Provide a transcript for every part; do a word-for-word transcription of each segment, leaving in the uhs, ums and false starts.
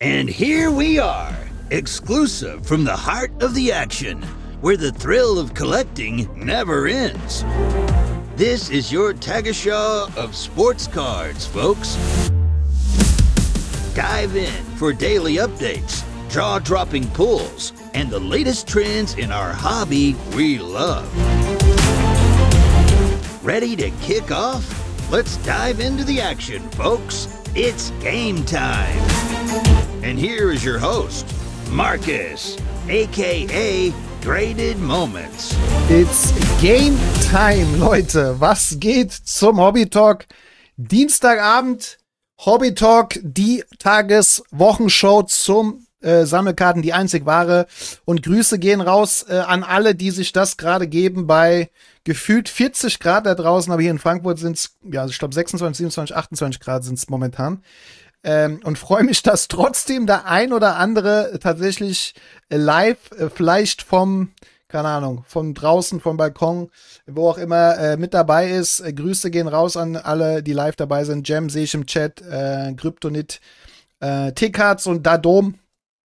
And here we are, exclusive from the heart of the action, where the thrill of collecting never ends. This is your Tagesschau of sports cards, folks. Dive in for daily updates, jaw-dropping pulls, and the latest trends in our hobby we love. Ready to kick off? Let's dive into the action, folks. It's game time. And here is your host, Marcus, aka Graded Moments. It's game time, Leute. Was geht zum Hobby Talk? Dienstagabend, Hobby Talk, die Tageswochenshow zum äh, Sammelkarten, die einzig wahre. Und Grüße gehen raus äh, an alle, die sich das gerade geben bei gefühlt vierzig Grad da draußen. Aber hier in Frankfurt sind es, ja, ich glaube sechsundzwanzig, siebenundzwanzig, achtundzwanzig Grad sind es momentan. Ähm, und freue mich, dass trotzdem der ein oder andere tatsächlich äh, live, äh, vielleicht vom, keine Ahnung, von draußen, vom Balkon, wo auch immer äh, mit dabei ist. Äh, Grüße gehen raus an alle, die live dabei sind. Jam sehe ich im Chat, äh, Kryptonit, äh, T-Cards und Dadom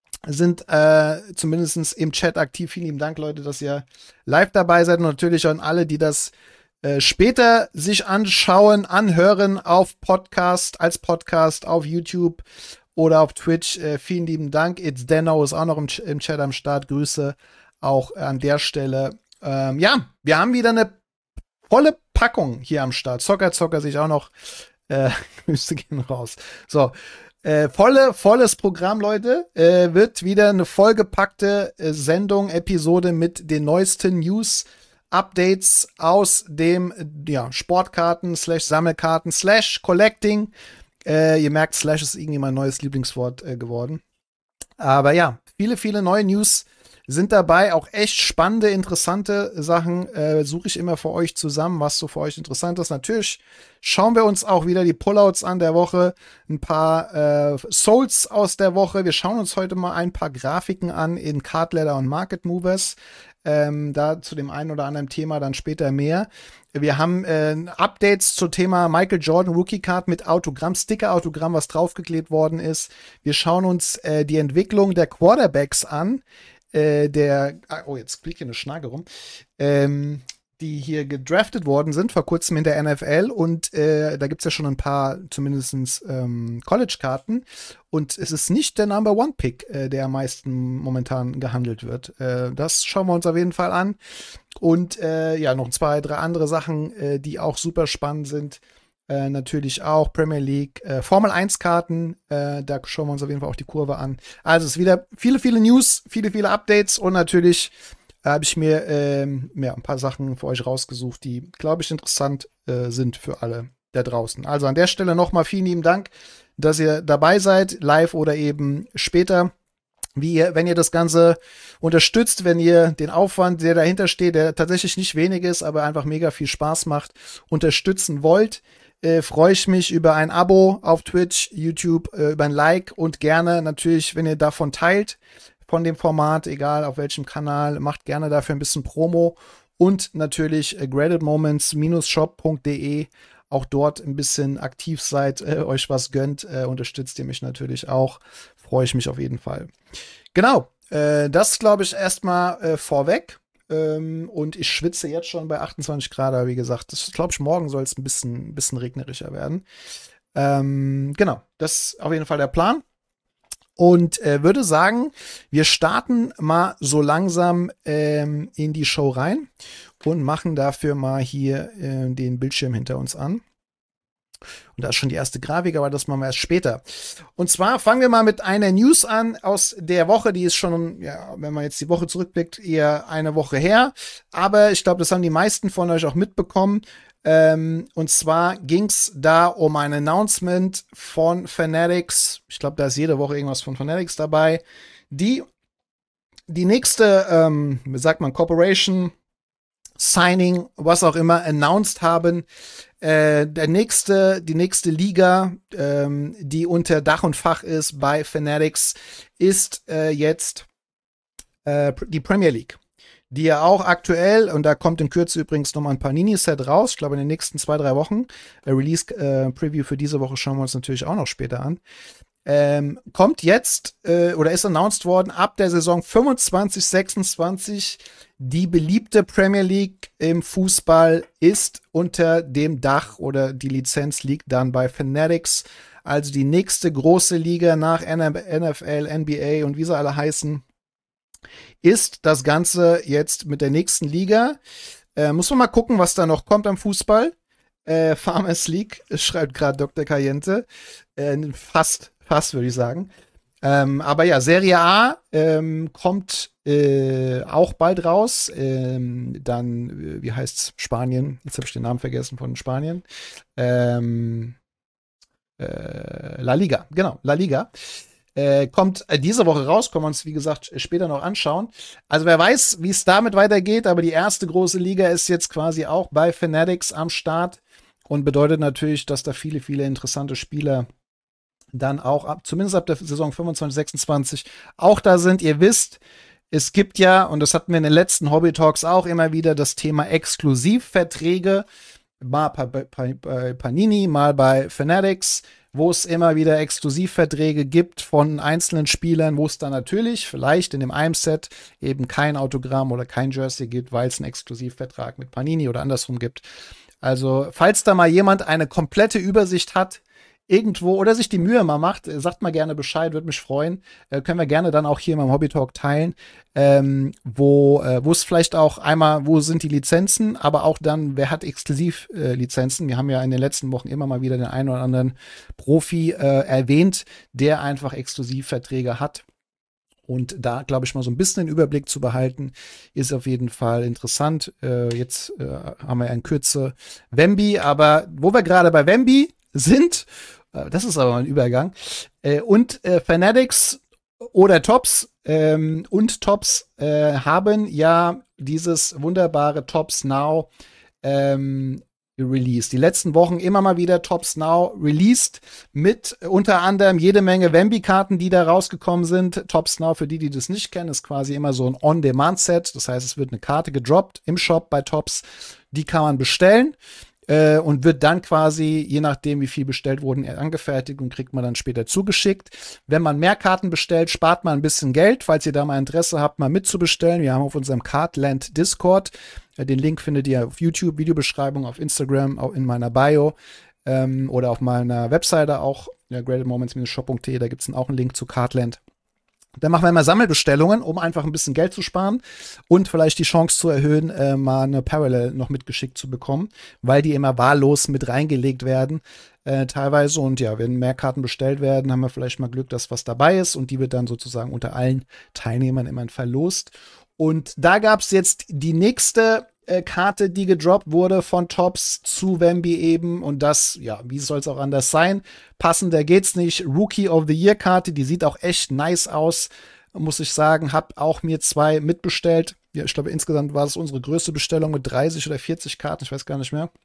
sind äh, zumindest im Chat aktiv. Vielen lieben Dank, Leute, dass ihr live dabei seid. Und natürlich an alle, die das Äh, später sich anschauen, anhören auf Podcast, als Podcast auf YouTube oder auf Twitch. Äh, vielen lieben Dank. It's Denno ist auch noch im, Ch- im Chat am Start. Grüße auch an der Stelle. Ähm, ja, wir haben wieder eine volle Packung hier am Start. Zocker, Zocker sich auch noch. Äh, Grüße gehen raus. So, äh, volle, volles Programm, Leute. Äh, wird wieder eine vollgepackte äh, Sendung, Episode mit den neuesten News, Updates aus dem ja, Sportkarten, slash Sammelkarten, slash Collecting. Äh, ihr merkt, slash ist irgendwie mein neues Lieblingswort äh, geworden. Aber ja, viele, viele neue News sind dabei. Auch echt spannende, interessante Sachen äh, suche ich immer für euch zusammen, was so für euch interessant ist. Natürlich schauen wir uns auch wieder die Pullouts an der Woche, ein paar äh, Souls aus der Woche. Wir schauen uns heute mal ein paar Grafiken an in Card Ladder und Market Movers. Ähm, da zu dem einen oder anderen Thema dann später mehr. Wir haben äh, Updates zum Thema Michael Jordan Rookie Card mit Autogramm, Sticker-Autogramm, was draufgeklebt worden ist. Wir schauen uns äh, die Entwicklung der Quarterbacks an. Äh, der, oh, jetzt fliegt hier eine Schnage rum. Ähm, die hier gedraftet worden sind, vor kurzem in der N F L. Und äh, da gibt es ja schon ein paar, zumindest ähm, College-Karten. Und es ist nicht der Number One Pick, äh, der am meisten momentan gehandelt wird. Äh, das schauen wir uns auf jeden Fall an. Und äh, ja, noch zwei, drei andere Sachen, äh, die auch super spannend sind. Äh, natürlich auch Premier League, äh, Formel eins Karten. Äh, da schauen wir uns auf jeden Fall auch die Kurve an. Also es ist wieder viele, viele News, viele, viele Updates und natürlich habe ich mir ähm, ja, ein paar Sachen für euch rausgesucht, die, glaube ich, interessant äh, sind für alle da draußen. Also an der Stelle nochmal vielen lieben Dank, dass ihr dabei seid, live oder eben später. Wie ihr, wenn ihr das Ganze unterstützt, wenn ihr den Aufwand, der dahinter steht, der tatsächlich nicht wenig ist, aber einfach mega viel Spaß macht, unterstützen wollt, äh, freue ich mich über ein Abo auf Twitch, YouTube, äh, über ein Like und gerne natürlich, wenn ihr davon teilt, von dem Format, egal auf welchem Kanal, macht gerne dafür ein bisschen Promo und natürlich äh, graded moments shop punkt de, auch dort ein bisschen aktiv seid, äh, euch was gönnt, äh, unterstützt ihr mich natürlich auch, freue ich mich auf jeden Fall. Genau, äh, das glaube ich erstmal äh, vorweg ähm, und ich schwitze jetzt schon bei achtundzwanzig Grad, aber wie gesagt, das glaube ich, morgen soll es ein bisschen, ein bisschen regnerischer werden. Ähm, genau, das ist auf jeden Fall der Plan. Und äh, würde sagen, wir starten mal so langsam ähm, in die Show rein und machen dafür mal hier äh, den Bildschirm hinter uns an. Und da ist schon die erste Grafik, aber das machen wir erst später. Und zwar fangen wir mal mit einer News an aus der Woche. Die ist schon, ja, wenn man jetzt die Woche zurückblickt, eher eine Woche her. Aber ich glaube, das haben die meisten von euch auch mitbekommen. Ähm, und zwar ging es da um ein Announcement von Fanatics. Ich glaube, da ist jede Woche irgendwas von Fanatics dabei. Die die nächste, ähm, wie sagt man, Corporation, Signing, was auch immer, announced haben. Äh, der nächste, die nächste Liga, ähm, die unter Dach und Fach ist bei Fanatics, ist äh, jetzt äh, die Premier League, die ja auch aktuell, und da kommt in Kürze übrigens nochmal ein Panini-Set raus, ich glaube in den nächsten zwei, drei Wochen, äh, Release-Preview äh, für diese Woche schauen wir uns natürlich auch noch später an, Ähm, kommt jetzt äh, oder ist announced worden, ab der Saison fünfundzwanzig sechsundzwanzig die beliebte Premier League im Fußball ist unter dem Dach oder die Lizenz liegt dann bei Fanatics, also die nächste große Liga nach N F L, N B A und wie sie alle heißen, ist das Ganze jetzt mit der nächsten Liga. Äh, muss man mal gucken, was da noch kommt am Fußball. Äh, Farmers League, schreibt gerade Doktor Cayente. Äh, fast, fast würde ich sagen. Ähm, aber ja, Serie A ähm, kommt äh, auch bald raus. Ähm, dann, wie heißt's? Spanien. Jetzt habe ich den Namen vergessen von Spanien. Ähm, äh, La Liga, genau, La Liga. Äh, kommt diese Woche raus, können wir uns, wie gesagt, später noch anschauen. Also wer weiß, wie es damit weitergeht, aber die erste große Liga ist jetzt quasi auch bei Fanatics am Start und bedeutet natürlich, dass da viele, viele interessante Spieler dann auch ab, zumindest ab der Saison fünfundzwanzig sechsundzwanzig auch da sind. Ihr wisst, es gibt ja, und das hatten wir in den letzten Hobby Talks auch immer wieder, das Thema Exklusivverträge, mal bei Panini, mal bei Fanatics, wo es immer wieder Exklusivverträge gibt von einzelnen Spielern, wo es dann natürlich vielleicht in dem einem Set eben kein Autogramm oder kein Jersey gibt, weil es einen Exklusivvertrag mit Panini oder andersrum gibt. Also, falls da mal jemand eine komplette Übersicht hat, irgendwo oder sich die Mühe mal macht, sagt mal gerne Bescheid, würde mich freuen. Äh, können wir gerne dann auch hier in meinem Hobby Talk teilen, ähm, wo äh, wo es vielleicht auch einmal, wo sind die Lizenzen, aber auch dann, wer hat Exklusivlizenzen? Äh, wir haben ja in den letzten Wochen immer mal wieder den einen oder anderen Profi äh, erwähnt, der einfach Exklusivverträge hat. Und da, glaube ich, mal so ein bisschen den Überblick zu behalten, ist auf jeden Fall interessant. Äh, jetzt äh, haben wir in Kürze Wemby, aber wo wir gerade bei Wemby sind, das ist aber ein Übergang. Äh, und äh, Fanatics oder Tops ähm, und Tops äh, haben ja dieses wunderbare Tops Now ähm, released. Die letzten Wochen immer mal wieder Tops Now released mit unter anderem jede Menge Wemby-Karten, die da rausgekommen sind. Tops Now, für die, die das nicht kennen, ist quasi immer so ein On-Demand-Set. Das heißt, es wird eine Karte gedroppt im Shop bei Tops. Die kann man bestellen. Äh, und wird dann quasi, je nachdem, wie viel bestellt wurden, angefertigt und kriegt man dann später zugeschickt. Wenn man mehr Karten bestellt, spart man ein bisschen Geld. Falls ihr da mal Interesse habt, mal mitzubestellen. Wir haben auf unserem Cardland Discord, äh, den Link findet ihr auf YouTube, Videobeschreibung, auf Instagram, auch in meiner Bio ähm, oder auf meiner Webseite auch, ja, graded moments shop punkt de, da gibt es auch einen Link zu Cardland. Dann machen wir immer Sammelbestellungen, um einfach ein bisschen Geld zu sparen und vielleicht die Chance zu erhöhen, äh, mal eine Parallel noch mitgeschickt zu bekommen, weil die immer wahllos mit reingelegt werden, äh, teilweise. Und ja, wenn mehr Karten bestellt werden, haben wir vielleicht mal Glück, dass was dabei ist und die wird dann sozusagen unter allen Teilnehmern immer verlost. Und da gab es jetzt die nächste äh, Karte, die gedroppt wurde von Tops zu Wemby eben. Und das, ja, wie soll es auch anders sein? Passender geht's nicht. Rookie of the Year Karte, die sieht auch echt nice aus, muss ich sagen. Hab auch mir zwei mitbestellt. Ja, ich glaube, insgesamt war es unsere größte Bestellung mit dreißig oder vierzig Karten, ich weiß gar nicht mehr.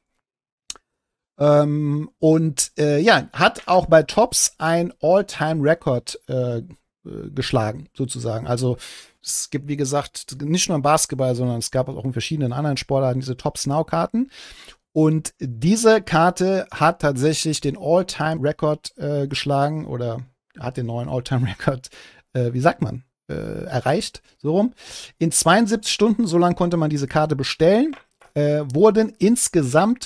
Ähm, und äh, ja, hat auch bei Tops ein All-Time-Record äh, geschlagen, sozusagen. Also es gibt, wie gesagt, nicht nur im Basketball, sondern es gab auch in verschiedenen anderen Sportarten diese Tops Now-Karten. Und diese Karte hat tatsächlich den All-Time-Record äh, geschlagen oder hat den neuen All-Time-Record, äh, wie sagt man, äh, erreicht, so rum. In zweiundsiebzig Stunden, so lang konnte man diese Karte bestellen, äh, wurden insgesamt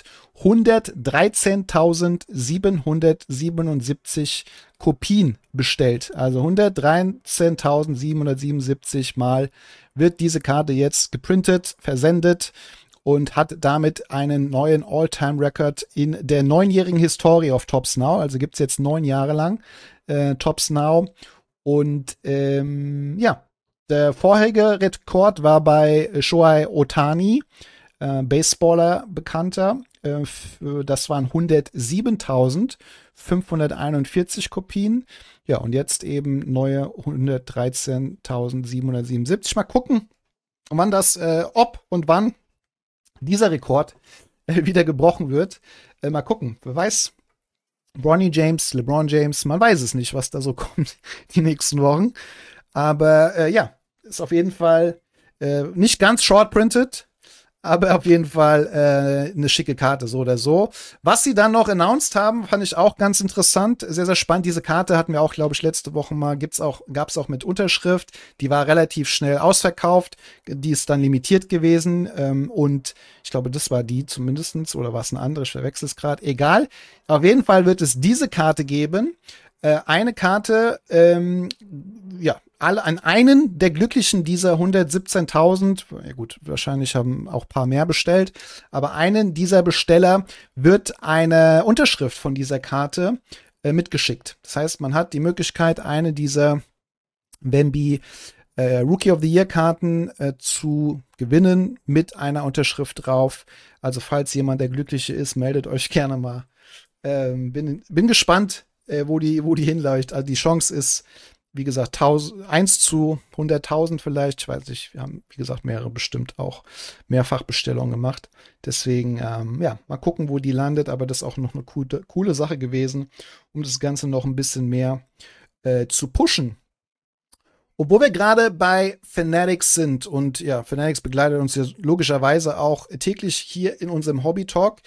hundertdreizehntausendsiebenhundertsiebenundsiebzig Kopien bestellt. Also hundertdreizehntausendsiebenhundertsiebenundsiebzig Mal wird diese Karte jetzt geprintet, versendet und hat damit einen neuen All-Time-Record in der neunjährigen Historie auf Tops Now. Also gibt es jetzt neun Jahre lang äh, Tops Now. Und ähm, ja, der vorherige Rekord war bei Shohei Ohtani, äh, Baseballer bekannter. Äh, das waren hundertsiebentausendfünfhunderteinundvierzig Kopien. Ja, und jetzt eben neue hundertdreizehntausendsiebenhundertsiebenundsiebzig. Mal gucken, wann das, äh, ob und wann dieser Rekord äh, wieder gebrochen wird. Äh, mal gucken, wer weiß. Bronny James, LeBron James, man weiß es nicht, was da so kommt die nächsten Wochen. Aber äh, ja, ist auf jeden Fall äh, nicht ganz short-printed, Aber auf jeden Fall äh, eine schicke Karte, so oder so. Was sie dann noch announced haben, fand ich auch ganz interessant. Sehr, sehr spannend. Diese Karte hatten wir auch, glaube ich, letzte Woche mal. Gibt's auch, gab's auch mit Unterschrift. Die war relativ schnell ausverkauft. Die ist dann limitiert gewesen. Ähm, und ich glaube, das war die zumindestens. Oder war es eine andere? Ich verwechsel es gerade. Egal. Auf jeden Fall wird es diese Karte geben. Äh, eine Karte, ähm, ja, alle an einen der Glücklichen dieser hundertsiebzehntausend, ja gut, wahrscheinlich haben auch ein paar mehr bestellt, aber einen dieser Besteller wird eine Unterschrift von dieser Karte äh, mitgeschickt. Das heißt, man hat die Möglichkeit, eine dieser Bambi äh, Rookie of the Year Karten äh, zu gewinnen mit einer Unterschrift drauf. Also falls jemand der Glückliche ist, meldet euch gerne mal. Ähm, bin, bin gespannt, äh, wo die, wo die hinläuft. Also die Chance ist, wie gesagt, eins zu hunderttausend vielleicht. Ich weiß nicht, wir haben, wie gesagt, mehrere bestimmt auch Mehrfachbestellungen gemacht. Deswegen, ähm, ja, mal gucken, wo die landet. Aber das ist auch noch eine coole, coole Sache gewesen, um das Ganze noch ein bisschen mehr äh, zu pushen. Obwohl wir gerade bei Fanatics sind und ja, Fanatics begleitet uns ja logischerweise auch täglich hier in unserem Hobby-Talk.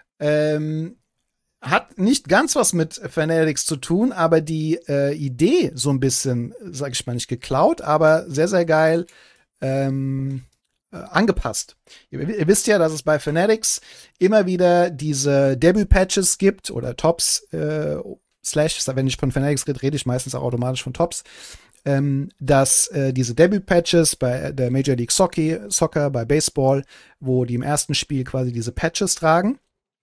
Ähm, Hat nicht ganz was mit Fanatics zu tun, aber die äh, Idee so ein bisschen, sag ich mal nicht geklaut, aber sehr, sehr geil ähm, äh, angepasst. Ihr, ihr wisst ja, dass es bei Fanatics immer wieder diese Debut-Patches gibt oder Tops, äh, Slash, wenn ich von Fanatics rede, rede ich meistens auch automatisch von Tops, ähm, dass äh, diese Debut-Patches bei der Major League Soccer, Soccer, bei Baseball, wo die im ersten Spiel quasi diese Patches tragen,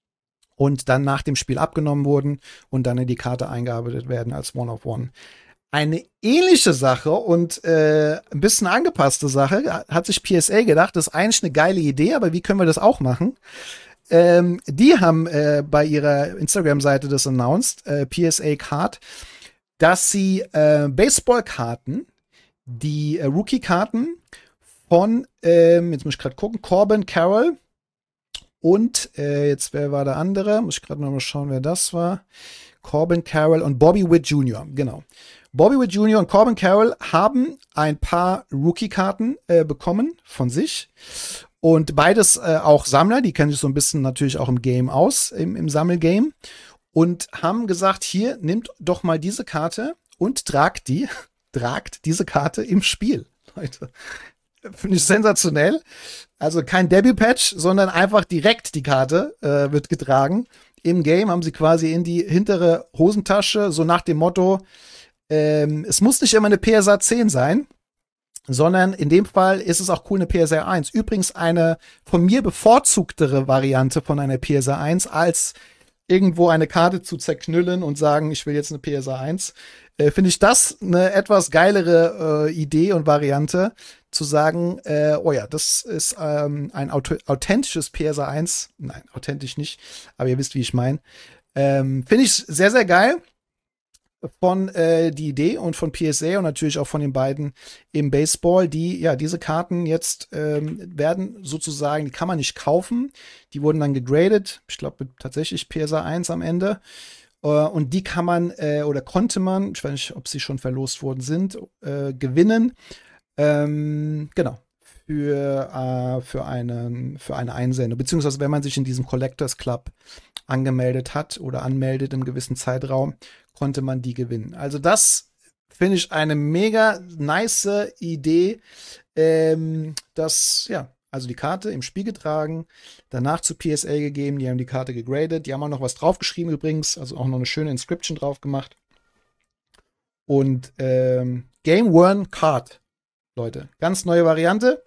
und dann nach dem Spiel abgenommen wurden und dann in die Karte eingearbeitet werden als One-of-One. Eine ähnliche Sache und äh, ein bisschen angepasste Sache hat sich P S A gedacht, das ist eigentlich eine geile Idee, aber wie können wir das auch machen? Ähm, die haben äh, bei ihrer Instagram-Seite das announced, äh, P S A Card, dass sie äh, Baseball-Karten, die äh, Rookie-Karten von, ähm, jetzt muss ich gerade gucken, Corbin Carroll, und äh, jetzt, wer war der andere? Muss ich gerade noch mal schauen, wer das war. Corbin Carroll und Bobby Witt Junior Genau. Bobby Witt Junior und Corbin Carroll haben ein paar Rookie-Karten äh, bekommen von sich. Und beides äh, auch Sammler. Die kennen sich so ein bisschen natürlich auch im Game aus, im, im Sammelgame. Und haben gesagt, hier, nehmt doch mal diese Karte und tragt die, tragt diese Karte im Spiel, Leute. Finde ich sensationell. Also kein Debut-Patch, sondern einfach direkt die Karte äh, wird getragen. Im Game haben sie quasi in die hintere Hosentasche, so nach dem Motto, ähm, es muss nicht immer eine P S A zehn sein, sondern in dem Fall ist es auch cool, eine P S A eins. Übrigens eine von mir bevorzugtere Variante von einer P S A eins, als irgendwo eine Karte zu zerknüllen und sagen, ich will jetzt eine P S A eins. Äh, Finde ich das eine etwas geilere äh, Idee und Variante, zu sagen, äh, oh ja, das ist ähm, ein auto- authentisches P S A eins. Nein, authentisch nicht, aber ihr wisst, wie ich meine. Ähm, Finde ich sehr, sehr geil von äh, die Idee und von P S A und natürlich auch von den beiden im Baseball, die, ja, diese Karten jetzt ähm, werden sozusagen, die kann man nicht kaufen. Die wurden dann gegradet. Ich glaube, tatsächlich P S A eins am Ende. Uh, und die kann man äh, oder konnte man, ich weiß nicht, ob sie schon verlost worden sind, äh, gewinnen. Ähm, genau. Für, äh, für, einen, für eine Einsendung. Beziehungsweise, wenn man sich in diesem Collectors Club angemeldet hat oder anmeldet im gewissen Zeitraum, konnte man die gewinnen. Also, das finde ich eine mega nice Idee, ähm, dass, ja, also die Karte im Spiel getragen, danach zu P S A gegeben, die haben die Karte gegradet, die haben auch noch was draufgeschrieben übrigens, also auch noch eine schöne Inscription drauf gemacht. Und ähm, Game One Card, Leute, ganz neue Variante.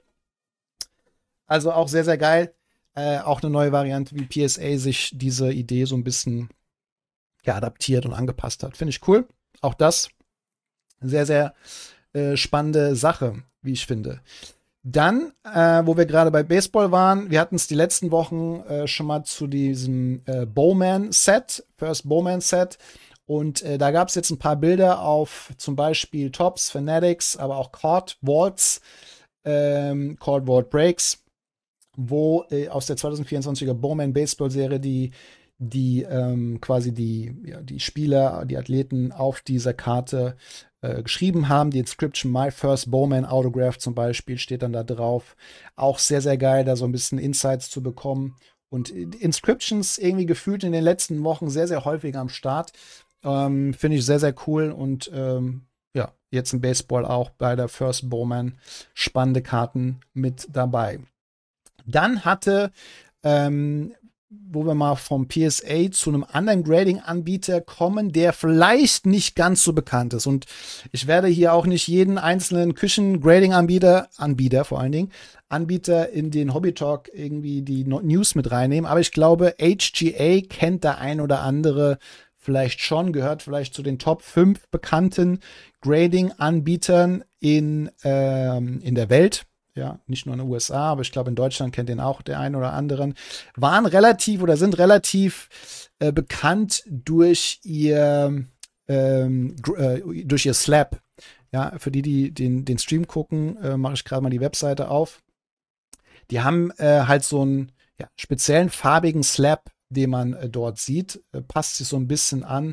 Also auch sehr, sehr geil. Äh, auch eine neue Variante, wie P S A sich diese Idee so ein bisschen ja, adaptiert und angepasst hat. Finde ich cool. Auch das sehr, sehr äh, spannende Sache, wie ich finde. Dann, äh, wo wir gerade bei Baseball waren, wir hatten es die letzten Wochen äh, schon mal zu diesem äh, Bowman-Set, First Bowman-Set. Und äh, da gab es jetzt ein paar Bilder auf zum Beispiel Topps, Fanatics, aber auch Card Vaults, ähm, Card Vault Breaks, wo äh, aus der zwanzig vierundzwanziger Bowman Baseball-Serie die die ähm, quasi die, ja, die Spieler, die Athleten auf dieser Karte äh, geschrieben haben. Die Inscription My First Bowman Autograph zum Beispiel steht dann da drauf. Auch sehr, sehr geil, da so ein bisschen Insights zu bekommen. Und Inscriptions irgendwie gefühlt in den letzten Wochen sehr, sehr häufig am Start. Ähm, Finde ich sehr, sehr cool. Und ähm, ja, jetzt im Baseball auch bei der First Bowman spannende Karten mit dabei. Dann hatte ähm, wo wir mal vom P S A zu einem anderen Grading-Anbieter kommen, der vielleicht nicht ganz so bekannt ist. Und ich werde hier auch nicht jeden einzelnen Küchen-Grading-Anbieter, Anbieter vor allen Dingen, Anbieter in den Hobby Talk irgendwie die News mit reinnehmen. Aber ich glaube, H G A kennt der ein oder andere vielleicht schon, gehört vielleicht zu den Top fünf bekannten Grading-Anbietern in, ähm, in der Welt. Ja, nicht nur in den U S A, aber ich glaube, in Deutschland kennt den auch der einen oder anderen, waren relativ oder sind relativ äh, bekannt durch ihr, ähm, äh, durch ihr Slab. Ja, für die, die den, den Stream gucken, äh, mache ich gerade mal die Webseite auf. Die haben äh, halt so einen ja, speziellen farbigen Slab, den man äh, dort sieht. Äh, passt sich so ein bisschen an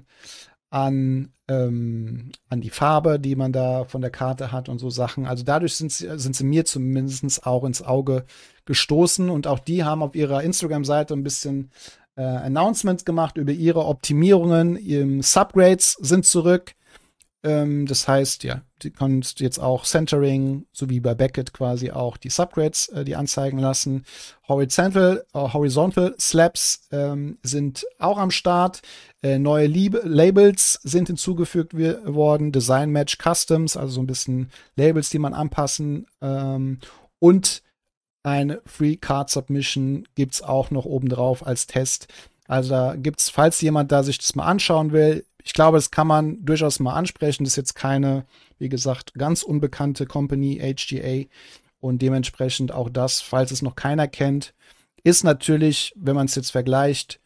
an, ähm, an die Farbe, die man da von der Karte hat und so Sachen. Also dadurch sind sie, sind sie mir zumindest auch ins Auge gestoßen und auch die haben auf ihrer Instagram-Seite ein bisschen äh, Announcements gemacht über ihre Optimierungen. Ihre Subgrades sind zurück. Ähm, das heißt, ja, du kannst jetzt auch Centering, so wie bei Beckett quasi auch die Subgrades, äh, die anzeigen lassen. Horizontal, äh, Horizontal Slabs ähm, sind auch am Start. Äh, neue Lieb- Labels sind hinzugefügt worden. Design Match Customs, also so ein bisschen Labels, die man anpassen. Ähm, und eine Free Card Submission gibt es auch noch obendrauf als Test. Also da gibt es, falls jemand da sich das mal anschauen will, ich glaube, das kann man durchaus mal ansprechen. Das ist jetzt keine, wie gesagt, ganz unbekannte Company, H G A. Und dementsprechend auch das, falls es noch keiner kennt, ist natürlich, wenn man es jetzt vergleicht,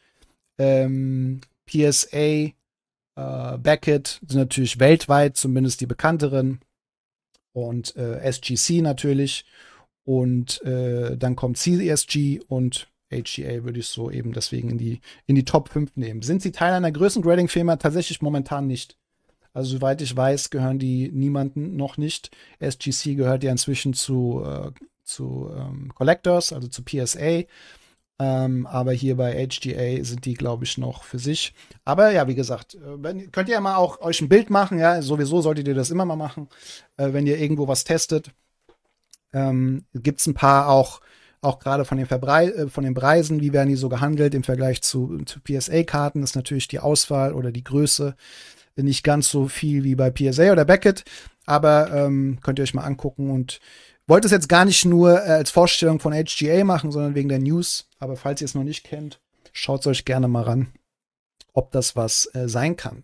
ähm, P S A, äh, Beckett sind natürlich weltweit zumindest die bekannteren. Und äh, S G C natürlich. Und äh, dann kommt C S G und H G A würde ich so eben deswegen in die, in die Top fünf nehmen. Sind sie Teil einer größeren Grading-Firma? Tatsächlich momentan nicht. Also soweit ich weiß, gehören die niemanden noch nicht. S G C gehört ja inzwischen zu, äh, zu ähm, Collectors, also zu P S A. Ähm, aber hier bei H G A sind die, glaube ich, noch für sich. Aber ja, wie gesagt, wenn, könnt ihr ja mal auch euch ein Bild machen. Ja, sowieso solltet ihr das immer mal machen, äh, wenn ihr irgendwo was testet. Ähm, Gibt es ein paar auch Auch gerade von den, Verbrei äh, von den Preisen, wie werden die so gehandelt im Vergleich zu, zu P S A-Karten, ist natürlich die Auswahl oder die Größe nicht ganz so viel wie bei P S A oder Beckett, aber ähm, könnt ihr euch mal angucken und wollte es jetzt gar nicht nur äh, als Vorstellung von H G A machen, sondern wegen der News, aber falls ihr es noch nicht kennt, schaut es euch gerne mal ran, ob das was äh, sein kann.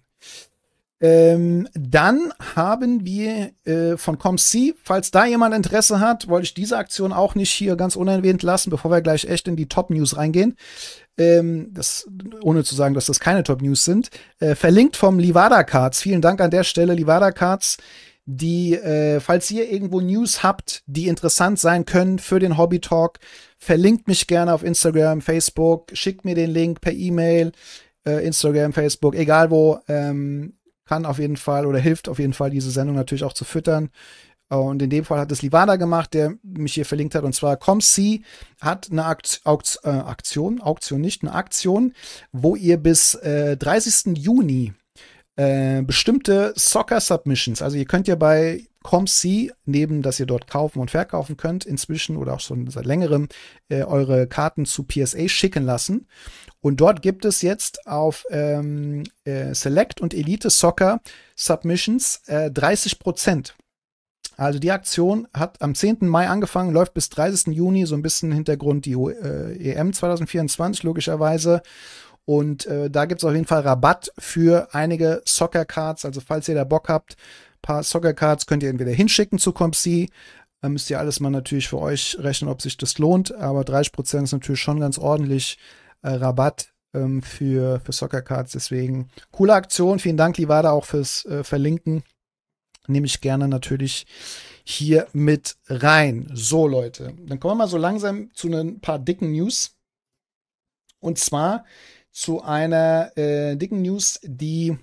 Ähm, dann haben wir äh, von ComC, falls da jemand Interesse hat, wollte ich diese Aktion auch nicht hier ganz unerwähnt lassen, bevor wir gleich echt in die Top-News reingehen. Ähm, das, ohne zu sagen, dass das keine Top-News sind. Äh, verlinkt vom Livada Cards. Vielen Dank an der Stelle, Livada Cards, die, äh, falls ihr irgendwo News habt, die interessant sein können für den Hobby Talk, verlinkt mich gerne auf Instagram, Facebook, schickt mir den Link per E-Mail, äh, Instagram, Facebook, egal wo. Ähm, kann auf jeden Fall oder hilft auf jeden Fall, diese Sendung natürlich auch zu füttern. Und in dem Fall hat es Livada gemacht, der mich hier verlinkt hat. Und zwar ComC hat eine Akt, Aukt, äh, Aktion, Auktion nicht, eine Aktion, wo ihr bis äh, dreißigsten Juni äh, bestimmte Soccer-Submissions, also ihr könnt ja bei ComC, neben dass ihr dort kaufen und verkaufen könnt, inzwischen oder auch schon seit längerem, äh, eure Karten zu P S A schicken lassen. Und dort gibt es jetzt auf ähm, äh, Select und Elite Soccer Submissions äh, dreißig Prozent. Also die Aktion hat am zehnten Mai angefangen, läuft bis dreißigsten Juni, so ein bisschen Hintergrund die äh, E M zwanzig vierundzwanzig logischerweise. Und äh, da gibt es auf jeden Fall Rabatt für einige Soccer Cards. Also falls ihr da Bock habt, ein paar Soccer Cards könnt ihr entweder hinschicken zu ComC. Da müsst ihr alles mal natürlich für euch rechnen, ob sich das lohnt. Aber dreißig Prozent ist natürlich schon ganz ordentlich äh, Rabatt ähm, für, für Soccer Cards. Deswegen coole Aktion. Vielen Dank, Livada, auch fürs äh, Verlinken. Nehme ich gerne natürlich hier mit rein. So, Leute, dann kommen wir mal so langsam zu ein paar dicken News. Und zwar zu einer äh, dicken News, die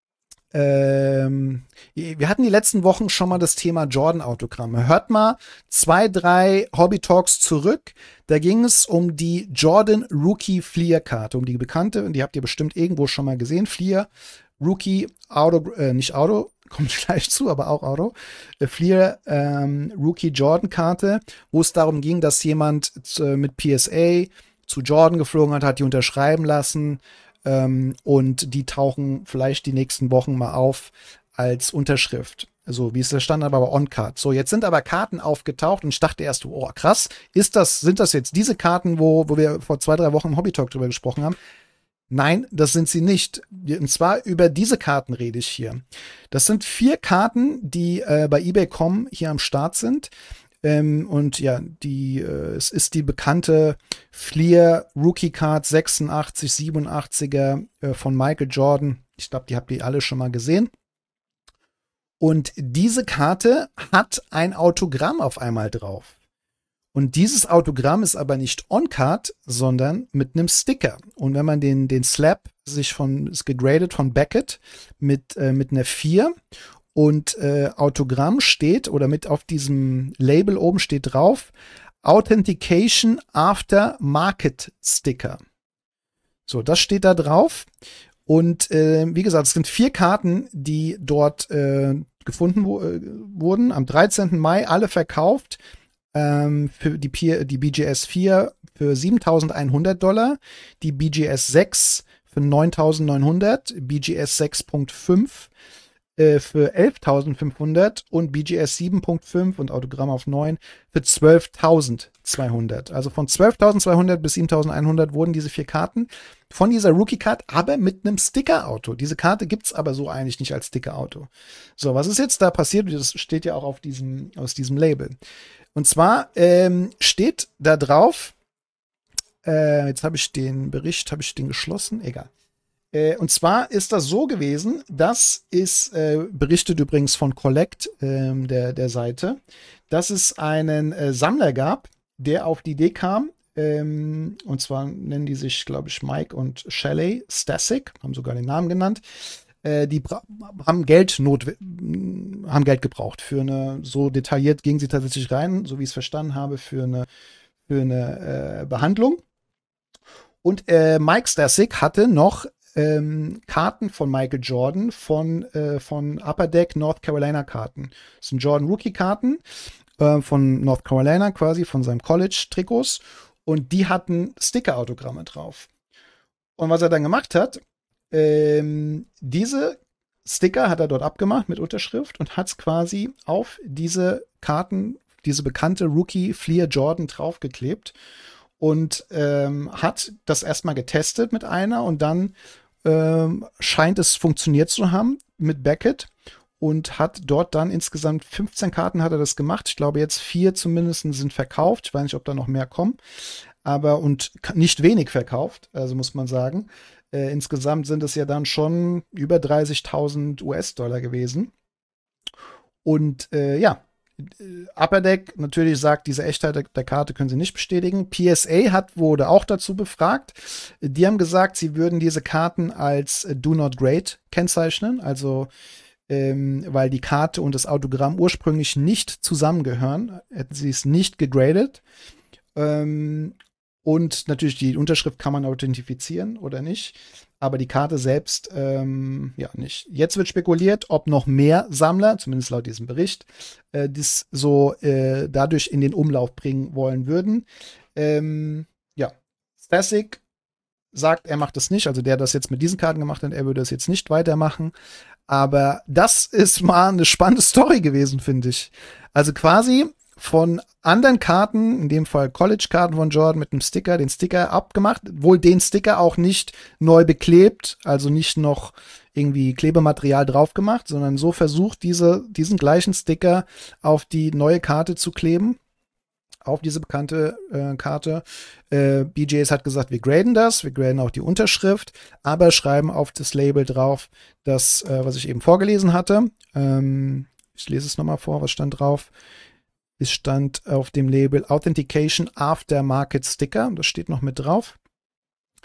ähm, wir hatten die letzten Wochen schon mal das Thema Jordan-Autogramme. Hört mal zwei, drei Hobby-Talks zurück. Da ging es um die Jordan Rookie Fleer-Karte, um die bekannte, und die habt ihr bestimmt irgendwo schon mal gesehen. Fleer, Rookie, Auto, äh, nicht Auto, kommt gleich zu, aber auch Auto. Äh, Fleer, ähm, Rookie Jordan-Karte, wo es darum ging, dass jemand äh, mit P S A zu Jordan geflogen hat, hat die unterschreiben lassen. Ähm, und die tauchen vielleicht die nächsten Wochen mal auf als Unterschrift. So, wie es da stand, aber On-Card. So, jetzt sind aber Karten aufgetaucht und ich dachte erst, oh krass, ist das, sind das jetzt diese Karten, wo, wo wir vor zwei, drei Wochen im Hobby Talk drüber gesprochen haben? Nein, das sind sie nicht. Und zwar über diese Karten rede ich hier. Das sind vier Karten, die äh, bei eBay Punkt com hier am Start sind. Ähm, und ja, die, äh, es ist die bekannte Fleer Rookie Card sechsundachtzig, siebenundachtziger äh, von Michael Jordan. Ich glaube, die habt ihr alle schon mal gesehen. Und diese Karte hat ein Autogramm auf einmal drauf. Und dieses Autogramm ist aber nicht on-card, sondern mit einem Sticker. Und wenn man den, den Slab sich von, ist gegradet von Beckett mit, äh, mit einer vier. Und äh, Autogramm steht, oder mit auf diesem Label oben steht drauf, Authentication After Market Sticker. So, das steht da drauf. Und äh, wie gesagt, es sind vier Karten, die dort äh, gefunden wo, äh, wurden. Am dreizehnten Mai alle verkauft. Ähm, für die, P- die B G S vier für siebentausendeinhundert Dollar. Die B G S sechs für neuntausendneunhundert. B G S sechs Punkt fünf für elftausendfünfhundert und B G S sieben Punkt fünf und Autogramm auf neun für zwölftausendzweihundert. Also von zwölftausendzweihundert bis siebentausendeinhundert wurden diese vier Karten von dieser Rookie-Card, aber mit einem Sticker-Auto. Diese Karte gibt's aber so eigentlich nicht als Sticker-Auto. So, was ist jetzt da passiert? Das steht ja auch auf diesem, aus diesem Label. Und zwar ähm, steht da drauf, äh, jetzt habe ich den Bericht, habe ich den geschlossen? Egal. Und zwar ist das so gewesen, das ist äh, berichtet übrigens von Collect, ähm, der, der Seite, dass es einen äh, Sammler gab, der auf die Idee kam, ähm, und zwar nennen die sich, glaube ich, Mike und Shelley Stasek, haben sogar den Namen genannt, äh, die bra- haben Geld not haben Geld gebraucht für eine, so detailliert gingen sie tatsächlich rein, so wie ich es verstanden habe, für eine, für eine äh, Behandlung. Und äh, Mike Stasek hatte noch Ähm, Karten von Michael Jordan von, äh, von Upper Deck North Carolina Karten. Das sind Jordan Rookie Karten äh, von North Carolina quasi, von seinem College Trikots. Und die hatten Sticker-Autogramme drauf. Und was er dann gemacht hat, ähm, diese Sticker hat er dort abgemacht mit Unterschrift und hat es quasi auf diese Karten, diese bekannte Rookie Fleer Jordan draufgeklebt. Und ähm, hat das erstmal getestet mit einer und dann ähm, scheint es funktioniert zu haben mit Beckett und hat dort dann insgesamt fünfzehn Karten hat er das gemacht. Ich glaube jetzt vier zumindest sind verkauft. Ich weiß nicht, ob da noch mehr kommen, aber und nicht wenig verkauft, also muss man sagen. Äh, insgesamt sind es ja dann schon über dreißigtausend U S-Dollar gewesen. Und äh, ja, Upper Deck natürlich sagt, diese Echtheit der, der Karte können sie nicht bestätigen. P S A hat, wurde auch dazu befragt. Die haben gesagt, sie würden diese Karten als Do Not Grade kennzeichnen, also ähm, weil die Karte und das Autogramm ursprünglich nicht zusammengehören, hätten sie es nicht gegradet. Ähm, und natürlich die Unterschrift kann man authentifizieren oder nicht. Aber die Karte selbst, ähm, ja, nicht. Jetzt wird spekuliert, ob noch mehr Sammler, zumindest laut diesem Bericht, äh, das so äh, dadurch in den Umlauf bringen wollen würden. Ähm, ja, Stasek sagt, er macht das nicht. Also der das jetzt mit diesen Karten gemacht hat, er würde das jetzt nicht weitermachen. Aber das ist mal eine spannende Story gewesen, finde ich. Also quasi von anderen Karten, in dem Fall College-Karten von Jordan mit einem Sticker, den Sticker abgemacht, wohl den Sticker auch nicht neu beklebt, also nicht noch irgendwie Klebematerial drauf gemacht, sondern so versucht, diese, diesen gleichen Sticker auf die neue Karte zu kleben, auf diese bekannte äh, Karte. Äh, B J S hat gesagt, wir graden das, wir graden auch die Unterschrift, aber schreiben auf das Label drauf, das, äh, was ich eben vorgelesen hatte. Ähm, ich lese es nochmal vor, was stand drauf. Es stand auf dem Label Authentication After Market Sticker. Das steht noch mit drauf.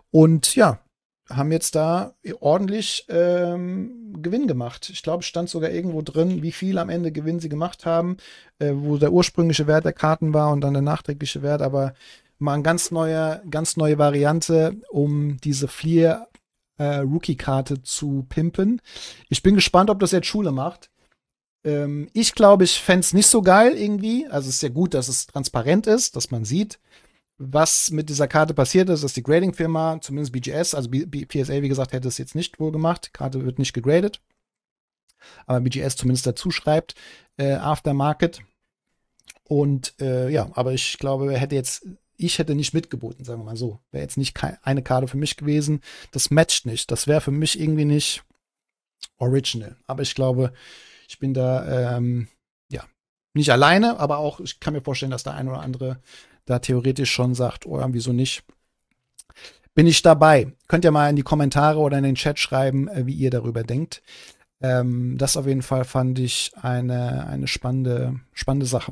Und ja, haben jetzt da ordentlich ähm, Gewinn gemacht. Ich glaube, es stand sogar irgendwo drin, wie viel am Ende Gewinn sie gemacht haben, äh, wo der ursprüngliche Wert der Karten war und dann der nachträgliche Wert, aber mal eine ganz neue, ganz neue Variante, um diese vier äh, Rookie-Karte zu pimpen. Ich bin gespannt, ob das jetzt Schule macht. Ähm, ich glaube, ich fände es nicht so geil irgendwie. Also es ist ja gut, dass es transparent ist, dass man sieht, was mit dieser Karte passiert ist, dass die Grading-Firma, zumindest B G S, also B P S A, wie gesagt, hätte es jetzt nicht wohl gemacht. Die Karte wird nicht gegradet. Aber B G S zumindest dazu schreibt, äh, Aftermarket. Und äh, ja, aber ich glaube, er hätte jetzt, ich hätte nicht mitgeboten, sagen wir mal so. Wäre jetzt nicht eine Karte für mich gewesen. Das matcht nicht. Das wäre für mich irgendwie nicht original. Aber ich glaube, ich bin da, ähm, ja, nicht alleine, aber auch, ich kann mir vorstellen, dass der ein oder andere da theoretisch schon sagt, oh, wieso nicht? Bin ich dabei. Könnt ihr mal in die Kommentare oder in den Chat schreiben, wie ihr darüber denkt. Ähm, das auf jeden Fall fand ich eine, eine spannende, spannende Sache.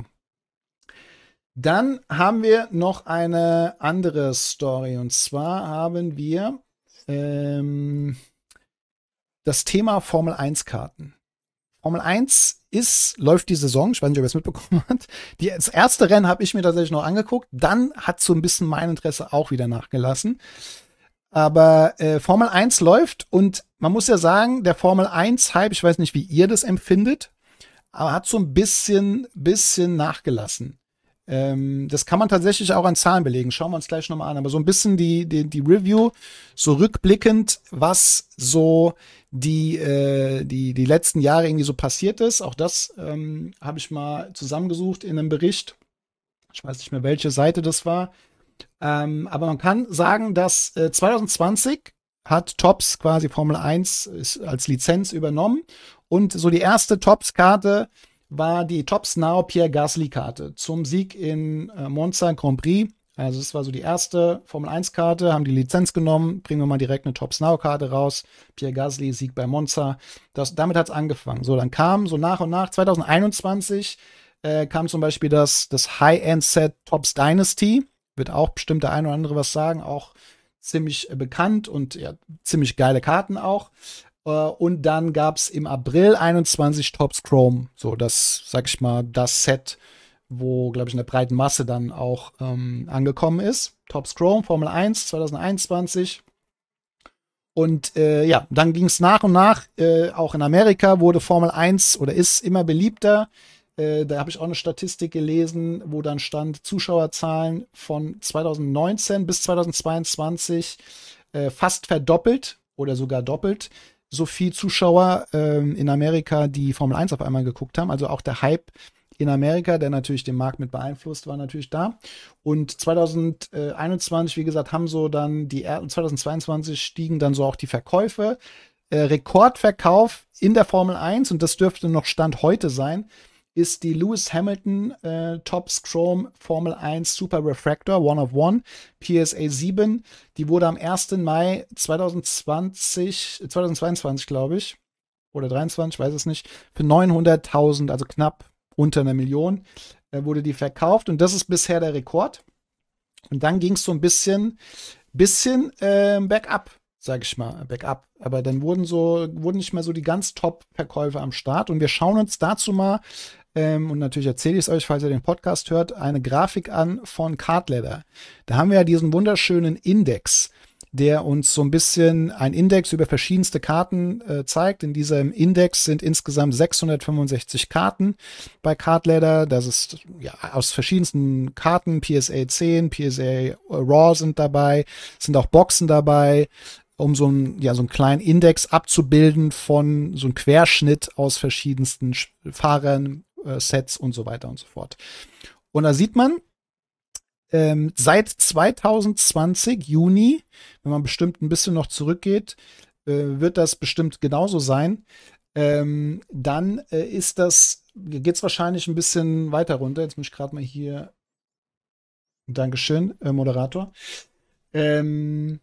Dann haben wir noch eine andere Story. Und zwar haben wir ähm, das Thema Formel eins Karten. Formel eins ist, läuft die Saison, ich weiß nicht, ob ihr es mitbekommen habt. Die, das erste Rennen habe ich mir tatsächlich noch angeguckt. Dann hat so ein bisschen mein Interesse auch wieder nachgelassen. Aber äh, Formel eins läuft und man muss ja sagen, der Formel eins-Hype, ich weiß nicht, wie ihr das empfindet, aber hat so ein bisschen, bisschen nachgelassen. Ähm, das kann man tatsächlich auch an Zahlen belegen. Schauen wir uns gleich nochmal an. Aber so ein bisschen die, die, die Review, so rückblickend, was so die, äh, die, die letzten Jahre irgendwie so passiert ist. Auch das ähm, habe ich mal zusammengesucht in einem Bericht. Ich weiß nicht mehr, welche Seite das war. Ähm, aber man kann sagen, dass äh, zwanzig zwanzig hat Topps quasi Formel eins ist als Lizenz übernommen. Und so die erste Topps-Karte war die Topps Now Pierre Gasly-Karte zum Sieg in äh, Monza Grand Prix. Also das war so die erste Formel eins Karte, haben die Lizenz genommen, bringen wir mal direkt eine Topps Now Karte raus. Pierre Gasly, Sieg bei Monza. Das, damit hat es angefangen. So, dann kam so nach und nach, zwanzig einundzwanzig äh, kam zum Beispiel das, das High-End-Set Topps Dynasty. Wird auch bestimmt der ein oder andere was sagen, auch ziemlich äh, bekannt und ja, ziemlich geile Karten auch. Und dann gab es im April einundzwanzig Topps Chrome. So, das, sag ich mal, das Set, wo, glaube ich, in der breiten Masse dann auch ähm, angekommen ist. Topps Chrome, Formel eins, zwanzig einundzwanzig. Und äh, ja, dann ging es nach und nach. Äh, auch in Amerika wurde Formel eins oder ist immer beliebter. Äh, da habe ich auch eine Statistik gelesen, wo dann stand, Zuschauerzahlen von zwanzig neunzehn bis zwanzig zweiundzwanzig äh, fast verdoppelt oder sogar doppelt. So viel Zuschauer ähm, in Amerika, die Formel eins auf einmal geguckt haben. Also auch der Hype in Amerika, der natürlich den Markt mit beeinflusst, war natürlich da. Und zwanzig einundzwanzig, wie gesagt, haben so dann die, zwanzig zweiundzwanzig stiegen dann so auch die Verkäufe. Äh, Rekordverkauf in der Formel eins, und das dürfte noch Stand heute sein, ist die Lewis Hamilton äh, Topps Chrome Formel eins Super Refractor One of One P S A sieben. Die wurde am ersten Mai zwanzig zwanzig, zwanzig zweiundzwanzig, glaube ich, oder dreiundzwanzig, weiß es nicht, für neunhunderttausend, also knapp unter einer Million, äh, wurde die verkauft. Und das ist bisher der Rekord. Und dann ging es so ein bisschen, bisschen äh, bergab, sag ich mal, bergab. Aber dann wurden so, wurden nicht mehr so die ganz Top-Verkäufe am Start. Und wir schauen uns dazu mal, ähm, und natürlich erzähle ich es euch, falls ihr den Podcast hört, eine Grafik an von Cardladder. Da haben wir ja diesen wunderschönen Index, der uns so ein bisschen ein Index über verschiedenste Karten äh, zeigt. In diesem Index sind insgesamt sechshundertfünfundsechzig Karten bei Cardladder. Das ist ja aus verschiedensten Karten, P S A zehn, P S A Raw sind dabei, sind auch Boxen dabei, um so einen, ja, so einen kleinen Index abzubilden von so einem Querschnitt aus verschiedensten Fahrern, äh, Sets und so weiter und so fort. Und da sieht man, ähm, seit zwanzig zwanzig, Juni, wenn man bestimmt ein bisschen noch zurückgeht, äh, wird das bestimmt genauso sein. Ähm, dann äh, ist das, geht es wahrscheinlich ein bisschen weiter runter. Jetzt muss ich gerade mal hier, Dankeschön, äh, Moderator. Ähm,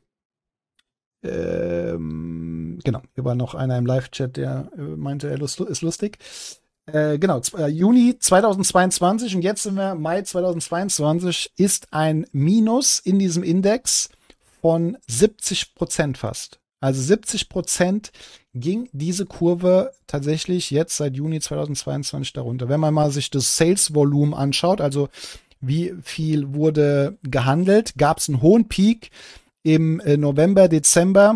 Ähm, genau, hier war noch einer im Live-Chat, der äh, meinte, er lust, ist lustig. Äh, genau, äh, Juni zweitausendzweiundzwanzig und jetzt sind wir Mai zweitausendzweiundzwanzig, ist ein Minus in diesem Index von siebzig Prozent fast. Also siebzig Prozent ging diese Kurve tatsächlich jetzt seit Juni zweitausendzweiundzwanzig darunter. Wenn man mal sich das Sales-Volumen anschaut, also wie viel wurde gehandelt, gab es einen hohen Peak im äh, November, Dezember.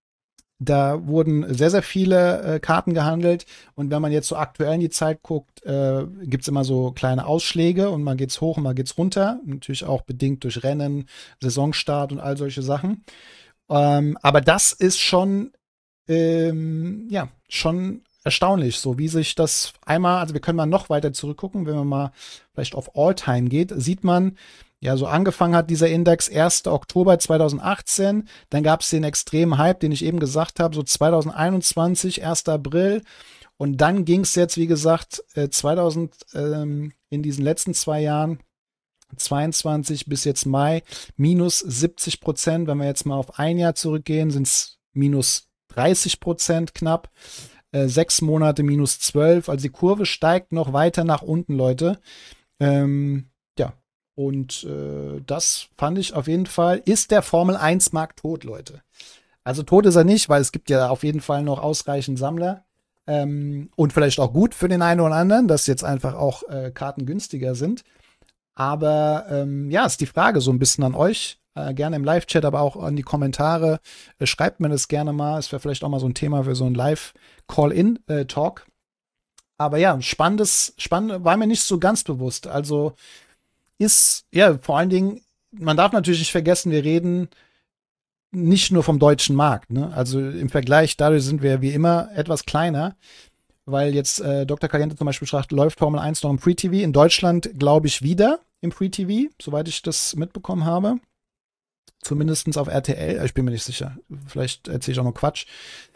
Da wurden sehr, sehr viele äh, Karten gehandelt. Und wenn man jetzt so aktuell in die Zeit guckt, äh, gibt es immer so kleine Ausschläge und mal geht's hoch und mal geht's runter. Natürlich auch bedingt durch Rennen, Saisonstart und all solche Sachen. Ähm, aber das ist schon, ähm, ja, schon erstaunlich, so wie sich das einmal, also wir können mal noch weiter zurückgucken, wenn man mal vielleicht auf All-Time geht, sieht man, ja, so angefangen hat dieser Index erster Oktober zweitausendachtzehn, dann gab es den extremen Hype, den ich eben gesagt habe, so zweitausendeinundzwanzig, erster April, und dann ging es jetzt, wie gesagt, äh, zweitausend, ähm, in diesen letzten zwei Jahren, zweiundzwanzig bis jetzt Mai, minus siebzig Prozent. Wenn wir jetzt mal auf ein Jahr zurückgehen, sind es minus dreißig Prozent knapp. Äh, sechs Monate minus zwölf. Also die Kurve steigt noch weiter nach unten, Leute. Ähm, ja, und äh, das fand ich auf jeden Fall, ist der Formel eins Markt tot, Leute. Also tot ist er nicht, weil es gibt ja auf jeden Fall noch ausreichend Sammler. Ähm, und vielleicht auch gut für den einen oder anderen, dass jetzt einfach auch äh, Karten günstiger sind. Aber ähm, ja, ist die Frage so ein bisschen an euch. Äh, gerne im Live-Chat, aber auch an die Kommentare. Äh, schreibt mir das gerne mal. Es wäre vielleicht auch mal so ein Thema für so ein Live-Call-In-Talk. Aber ja, spannendes, spannend war mir nicht so ganz bewusst. Also ist, ja, vor allen Dingen, man darf natürlich nicht vergessen, wir reden nicht nur vom deutschen Markt. Ne? Also im Vergleich, dadurch sind wir wie immer etwas kleiner. Weil jetzt äh, Doktor Caliente zum Beispiel sagt, läuft Formel eins noch im Free-T V. In Deutschland glaube ich wieder im Free-T V, soweit ich das mitbekommen habe. Zumindest auf R T L, ich bin mir nicht sicher. Vielleicht erzähle ich auch noch Quatsch.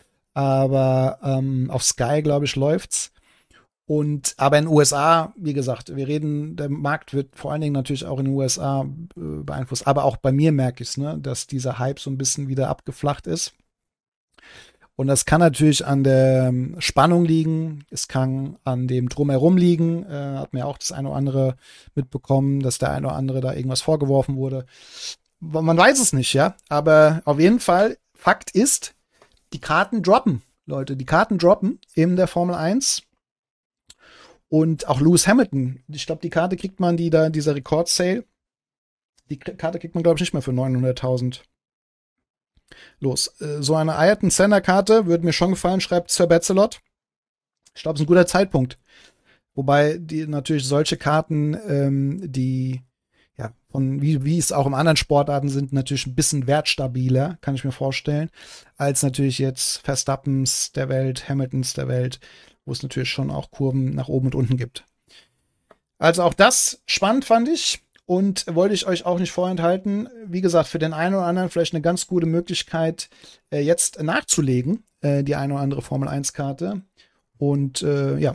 Aber ähm, auf Sky, glaube ich, läuft's. Und aber in den U S A, wie gesagt, wir reden, der Markt wird vor allen Dingen natürlich auch in den U S A äh, beeinflusst. Aber auch bei mir merke ich es, ne, dass dieser Hype so ein bisschen wieder abgeflacht ist. Und das kann natürlich an der Spannung liegen, es kann an dem Drumherum liegen, äh, hat mir auch das eine oder andere mitbekommen, dass der eine oder andere da irgendwas vorgeworfen wurde. Man weiß es nicht, ja, aber auf jeden Fall, Fakt ist, die Karten droppen, Leute, die Karten droppen in der Formel eins. Und auch Lewis Hamilton, ich glaube, die Karte kriegt man, die da, dieser Rekord-Sale, die Karte kriegt man, glaube ich, nicht mehr für neunhunderttausend. Los. So eine Ayrton Senna-Karte würde mir schon gefallen, schreibt Sir Batzelot. Ich glaube, es ist ein guter Zeitpunkt. Wobei die natürlich solche Karten, ähm, die ja, von wie, wie es auch in anderen Sportarten sind, natürlich ein bisschen wertstabiler, kann ich mir vorstellen, als natürlich jetzt Verstappens der Welt, Hamiltons der Welt, wo es natürlich schon auch Kurven nach oben und unten gibt. Also auch das spannend fand ich. Und wollte ich euch auch nicht vorenthalten. Wie gesagt, für den einen oder anderen vielleicht eine ganz gute Möglichkeit, äh, jetzt nachzulegen, äh, die eine oder andere Formel eins Karte. Und äh, ja.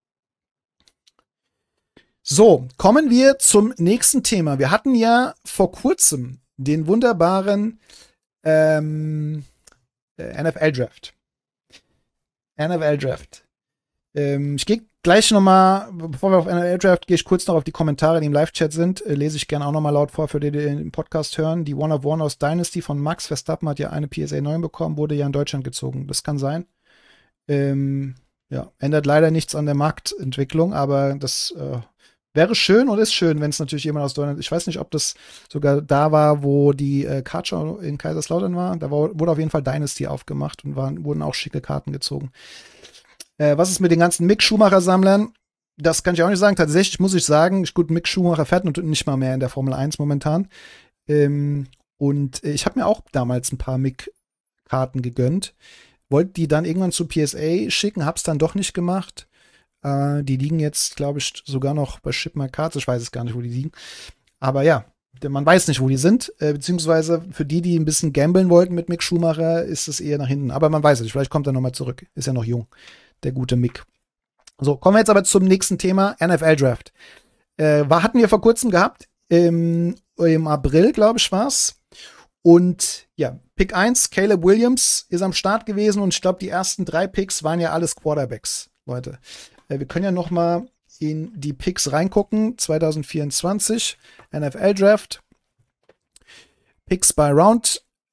So, kommen wir zum nächsten Thema. Wir hatten ja vor kurzem den wunderbaren ähm, N F L-Draft. N F L-Draft. Ähm, ich gehe gleich nochmal, bevor wir auf N F L-Draft, gehe ich kurz noch auf die Kommentare, die im Live-Chat sind. Äh, lese ich gerne auch nochmal laut vor, für die, die den Podcast hören. Die One of One aus Dynasty von Max Verstappen hat ja eine P S A neun bekommen, wurde ja in Deutschland gezogen. Das kann sein. Ähm, ja, ändert leider nichts an der Marktentwicklung, aber das äh, wäre schön und ist schön, wenn es natürlich jemand aus Deutschland, ich weiß nicht, ob das sogar da war, wo die äh, Kartschau in Kaiserslautern war. Da war, wurde auf jeden Fall Dynasty aufgemacht und waren, wurden auch schicke Karten gezogen. Äh, was ist mit den ganzen Mick Schumacher-Sammlern? Das kann ich auch nicht sagen. Tatsächlich muss ich sagen, gut, Mick Schumacher fährt nicht mal mehr in der Formel eins momentan. Ähm, und ich habe mir auch damals ein paar Mick-Karten gegönnt. Wollte die dann irgendwann zu P S A schicken, hab's dann doch nicht gemacht. Äh, die liegen jetzt, glaube ich, sogar noch bei Ship My Cards. Ich weiß es gar nicht, wo die liegen. Aber ja, man weiß nicht, wo die sind. Äh, beziehungsweise für die, die ein bisschen gamblen wollten mit Mick Schumacher, ist es eher nach hinten. Aber man weiß es nicht. Vielleicht kommt er nochmal zurück. Ist ja noch jung, der gute Mick. So, kommen wir jetzt aber zum nächsten Thema, N F L-Draft. Äh, war, hatten wir vor kurzem gehabt, im, im April, glaube ich, war's. Und ja, Pick eins, Caleb Williams ist am Start gewesen und ich glaube, die ersten drei Picks waren ja alles Quarterbacks, Leute. Äh, wir können ja noch mal in die Picks reingucken, zwanzig vierundzwanzig, N F L-Draft. Picks by Round,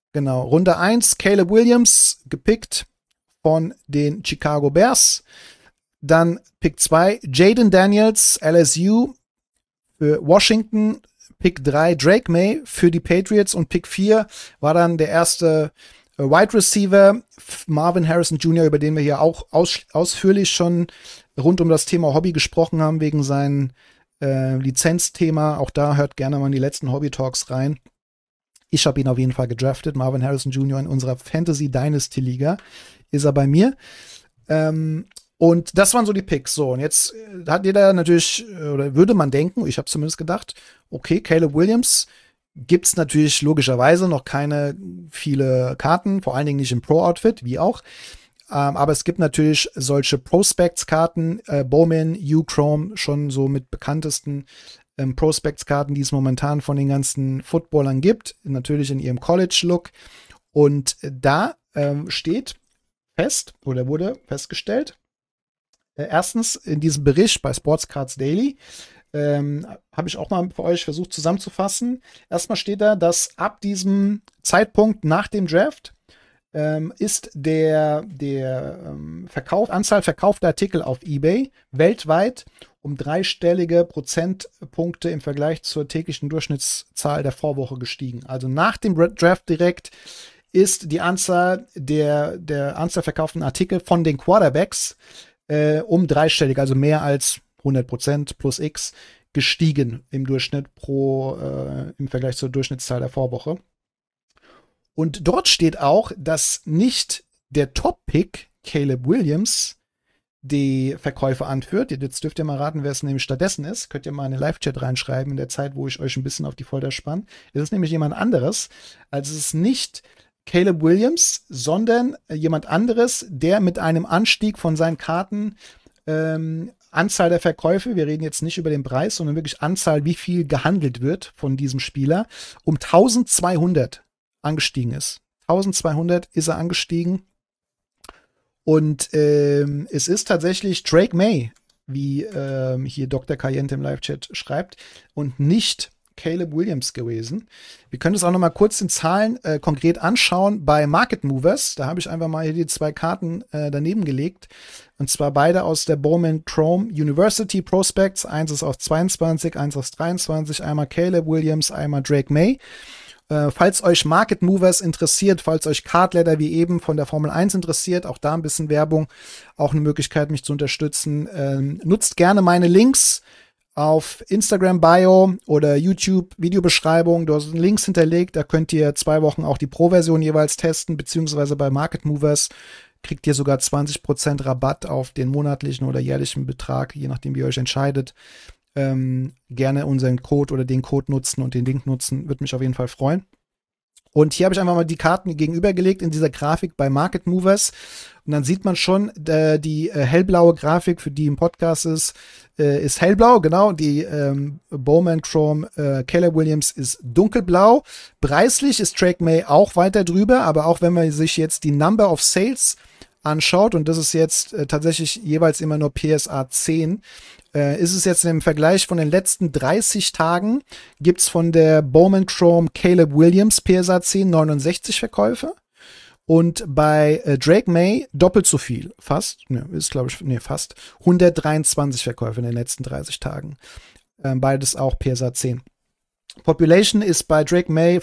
Genau, Runde eins, Caleb Williams, gepickt von den Chicago Bears. Dann Pick zwei, Jaden Daniels, L S U für Washington. Pick drei, Drake May für die Patriots. Und Pick vier war dann der erste äh, Wide Receiver, Marvin Harrison Junior, über den wir hier auch aus, ausführlich schon rund um das Thema Hobby gesprochen haben, wegen seinem äh, Lizenzthema. Auch da hört gerne mal in die letzten Hobby-Talks rein. Ich habe ihn auf jeden Fall gedraftet, Marvin Harrison Junior in unserer Fantasy Dynasty Liga. Ist er bei mir. Ähm, und das waren so die Picks. So, und jetzt hat jeder natürlich, oder würde man denken, ich habe zumindest gedacht, okay, Caleb Williams gibt's natürlich logischerweise noch keine viele Karten, vor allen Dingen nicht im Pro-Outfit, wie auch. Ähm, aber es gibt natürlich solche Prospects-Karten, äh, Bowman, U-Chrome, schon so mit bekanntesten ähm, Prospects-Karten, die es momentan von den ganzen Footballern gibt, natürlich in ihrem College-Look. Und da ähm, steht fest, oder wurde festgestellt, äh, erstens in diesem Bericht bei Sports Cards Daily, ähm, habe ich auch mal für euch versucht zusammenzufassen. Erstmal steht da, dass ab diesem Zeitpunkt nach dem Draft ähm, ist der, der ähm, Verkauf, Anzahl verkaufter Artikel auf eBay weltweit um dreistellige Prozentpunkte im Vergleich zur täglichen Durchschnittszahl der Vorwoche gestiegen. Also nach dem Draft direkt ist die Anzahl der, der Anzahl verkauften Artikel von den Quarterbacks äh, um dreistellig, also mehr als hundert Prozent plus X gestiegen im Durchschnitt pro, äh, im Vergleich zur Durchschnittszahl der Vorwoche. Und dort steht auch, dass nicht der Top-Pick Caleb Williams die Verkäufe anführt. Jetzt dürft ihr mal raten, wer es nämlich stattdessen ist. Könnt ihr mal in den Live-Chat reinschreiben in der Zeit, wo ich euch ein bisschen auf die Folter spanne. Es ist nämlich jemand anderes. Also es ist nicht Caleb Williams, sondern jemand anderes, der mit einem Anstieg von seinen Karten ähm, Anzahl der Verkäufe, wir reden jetzt nicht über den Preis, sondern wirklich Anzahl, wie viel gehandelt wird von diesem Spieler, um eintausendzweihundert angestiegen ist. eintausendzweihundert ist er angestiegen. Und ähm, es ist tatsächlich Drake May, wie ähm, hier Doktor Kayente im Live-Chat schreibt, und nicht Caleb Williams gewesen. Wir können es auch noch mal kurz in Zahlen äh, konkret anschauen bei Market Movers. Da habe ich einfach mal hier die zwei Karten äh, daneben gelegt. Und zwar beide aus der Bowman Chrome University Prospects. Eins ist aus zweiundzwanzig, eins aus dreiundzwanzig. Einmal Caleb Williams, einmal Drake May. Äh, falls euch Market Movers interessiert, falls euch Cardladder wie eben von der Formel eins interessiert, auch da ein bisschen Werbung, auch eine Möglichkeit, mich zu unterstützen. Ähm, nutzt gerne meine Links auf Instagram Bio oder YouTube Videobeschreibung. Da sind Links hinterlegt, da könnt ihr zwei Wochen auch die Pro-Version jeweils testen, beziehungsweise bei Market Movers kriegt ihr sogar zwanzig Prozent Rabatt auf den monatlichen oder jährlichen Betrag, je nachdem, wie ihr euch entscheidet. Ähm, gerne unseren Code oder den Code nutzen und den Link nutzen, würde mich auf jeden Fall freuen. Und hier habe ich einfach mal die Karten gegenübergelegt in dieser Grafik bei Market Movers. Und dann sieht man schon, äh, die äh, hellblaue Grafik, für die im Podcast ist, äh, ist hellblau, genau. Die ähm, Bowman Chrome äh, Caleb Williams ist dunkelblau. Preislich ist Drake May auch weiter drüber, aber auch wenn man sich jetzt die Number of Sales anschaut, und das ist jetzt äh, tatsächlich jeweils immer nur P S A zehn, äh, ist es jetzt im Vergleich von den letzten dreißig Tagen, gibt es von der Bowman Chrome Caleb Williams P S A zehn neunundsechzig Verkäufe und bei äh, Drake May doppelt so viel, fast, ne, ist glaube ich, ne, fast, hundertdreiundzwanzig Verkäufe in den letzten dreißig Tagen. Äh, beides auch P S A zehn. Population ist bei Drake May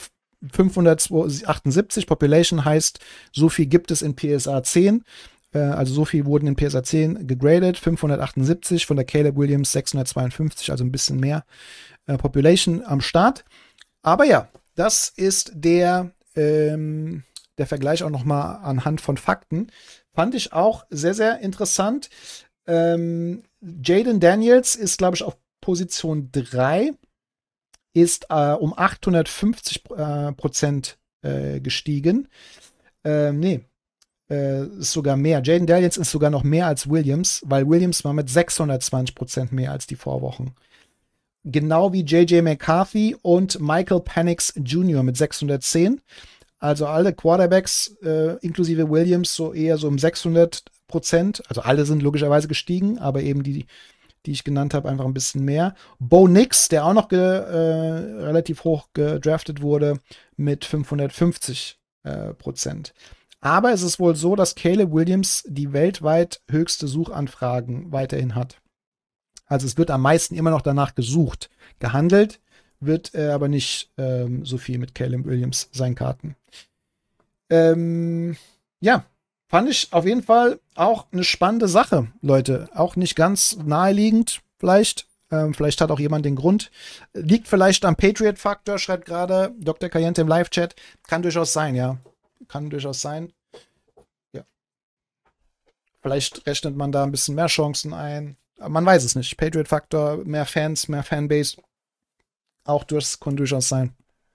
fünfhundertachtundsiebzig. Population heißt, so viel gibt es in P S A zehn. Äh, also so viel wurden in P S A zehn gegradet. fünfhundertachtundsiebzig, von der Caleb Williams sechshundertzweiundfünfzig, also ein bisschen mehr äh, Population am Start. Aber ja, das ist der, ähm, der Vergleich auch nochmal anhand von Fakten. Fand ich auch sehr, sehr interessant. Ähm, Jaden Daniels ist, glaube ich, auf Position drei. Ist äh, um achthundertfünfzig Prozent äh, gestiegen. Ähm, nee, äh, ist sogar mehr. Jaden Daniels ist sogar noch mehr als Williams, weil Williams war mit sechshundertzwanzig Prozent mehr als die Vorwochen. Genau wie J J McCarthy und Michael Penix Junior mit sechshundertzehn. Also alle Quarterbacks, äh, inklusive Williams, so eher so um sechshundert Prozent. Also alle sind logischerweise gestiegen, aber eben die, die ich genannt habe, einfach ein bisschen mehr. Bo Nix, der auch noch ge, äh, relativ hoch gedraftet wurde, mit fünfhundertfünfzig äh, Prozent. Aber es ist wohl so, dass Caleb Williams die weltweit höchste Suchanfragen weiterhin hat. Also es wird am meisten immer noch danach gesucht. Gehandelt wird äh, aber nicht ähm, so viel mit Caleb Williams, seinen Karten. Ähm, ja, fand ich auf jeden Fall auch eine spannende Sache, Leute. Auch nicht ganz naheliegend, vielleicht. Ähm, vielleicht hat auch jemand den Grund. Liegt vielleicht am Patriot-Faktor, schreibt gerade Doktor Kayente im Live-Chat. Kann durchaus sein, ja. Kann durchaus sein. Ja. Vielleicht rechnet man da ein bisschen mehr Chancen ein. Aber man weiß es nicht. Patriot-Faktor, mehr Fans, mehr Fanbase. Auch das kann durchaus sein.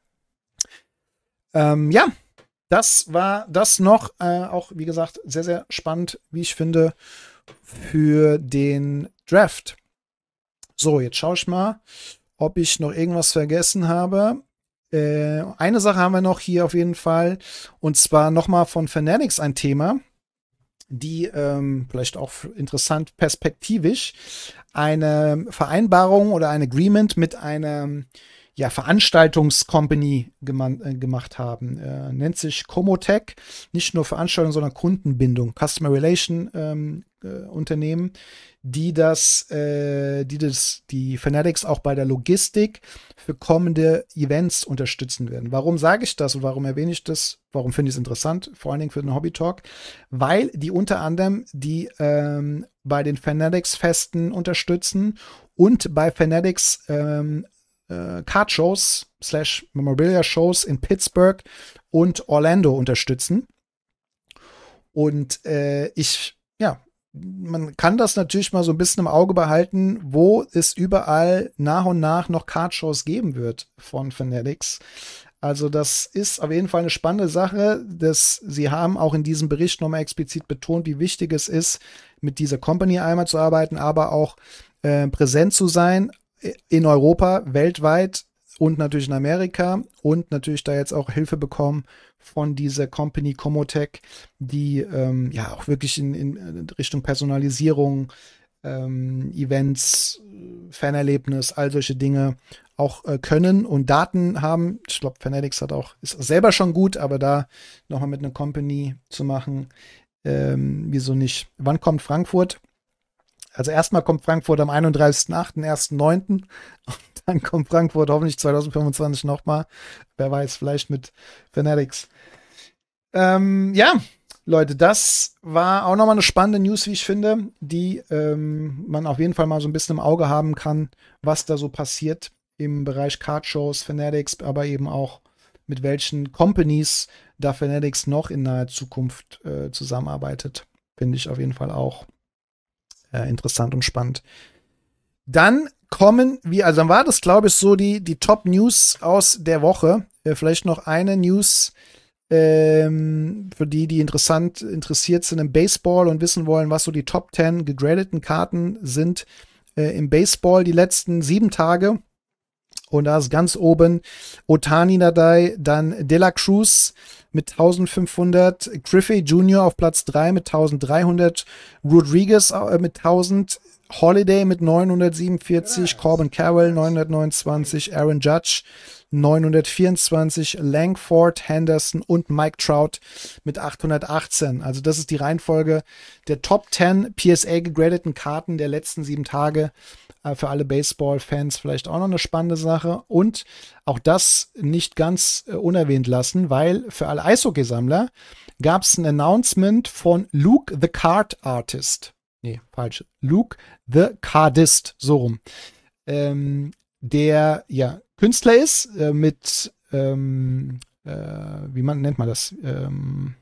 Ähm, ja, das war das noch. Äh, auch, wie gesagt, sehr, sehr spannend, wie ich finde, für den Draft. So, jetzt schaue ich mal, ob ich noch irgendwas vergessen habe. Äh, eine Sache haben wir noch hier auf jeden Fall. Und zwar nochmal von Fanatics ein Thema, die ähm, vielleicht auch interessant perspektivisch eine Vereinbarung oder ein Agreement mit einer ja, Veranstaltungscompany gema- äh, gemacht haben. Äh, nennt sich Comotech. Nicht nur Veranstaltung, sondern Kundenbindung. Customer Relation ähm, äh, Unternehmen, die das, äh, die das, die Fanatics auch bei der Logistik für kommende Events unterstützen werden. Warum sage ich das und warum erwähne ich das? Warum finde ich es interessant? Vor allen Dingen für den Hobby Talk, weil die unter anderem die ähm, bei den Fanatics-Festen unterstützen und bei Fanatics ähm, äh, Card-Shows slash Memorabilia-Shows in Pittsburgh und Orlando unterstützen. Und äh, ich, ja, man kann das natürlich mal so ein bisschen im Auge behalten, wo es überall nach und nach noch Card-Shows geben wird von Fanatics. Also das ist auf jeden Fall eine spannende Sache. Das, sie haben auch in diesem Bericht nochmal explizit betont, wie wichtig es ist, mit dieser Company einmal zu arbeiten, aber auch äh, präsent zu sein in Europa, weltweit und natürlich in Amerika und natürlich da jetzt auch Hilfe bekommen von dieser Company Comotech, die ähm, ja auch wirklich in, in Richtung Personalisierung, ähm, Events, Fanerlebnis, all solche Dinge auch äh, können und Daten haben. Ich glaube, Fanatics hat auch, ist selber schon gut, aber da nochmal mit einer Company zu machen, ähm, wieso nicht? Wann kommt Frankfurt? Also erstmal kommt Frankfurt am einunddreißigsten achten, ersten neunten und dann kommt Frankfurt hoffentlich zwanzig fünfundzwanzig nochmal. Wer weiß, vielleicht mit Fanatics. Ähm, ja, Leute, das war auch nochmal eine spannende News, wie ich finde, die ähm, man auf jeden Fall mal so ein bisschen im Auge haben kann, was da so passiert im Bereich Card-Shows, Fanatics, aber eben auch mit welchen Companies da Fanatics noch in naher Zukunft äh, zusammenarbeitet. Finde ich auf jeden Fall auch äh, interessant und spannend. Dann kommen wir, also dann war das, glaube ich, so die, die Top-News aus der Woche. Äh, vielleicht noch eine News, ähm, für die, die interessant interessiert sind im Baseball und wissen wollen, was so die Top zehn gegradeten Karten sind äh, im Baseball die letzten sieben Tage. Und da ist ganz oben Ohtani dabei, dann De La Cruz mit eintausendfünfhundert, Griffey Junior auf Platz drei mit eintausenddreihundert, Rodriguez äh, mit tausend, Holiday mit neunhundertsiebenundvierzig, Corbin Carroll neunhundertneunundzwanzig, Aaron Judge neunhundertvierundzwanzig, Langford, Henderson und Mike Trout mit achthundertachtzehn. Also das ist die Reihenfolge der Top zehn P S A gegradeten Karten der letzten sieben Tage. Für alle Baseball-Fans vielleicht auch noch eine spannende Sache. Und auch das nicht ganz äh, unerwähnt lassen, weil für alle Eishockeysammler gab es ein Announcement von Luke the Card Artist. Nee, falsch. Luke the Cardist, so rum. Ähm, der ja Künstler ist äh, mit, ähm, äh, wie man nennt man das? Ähm,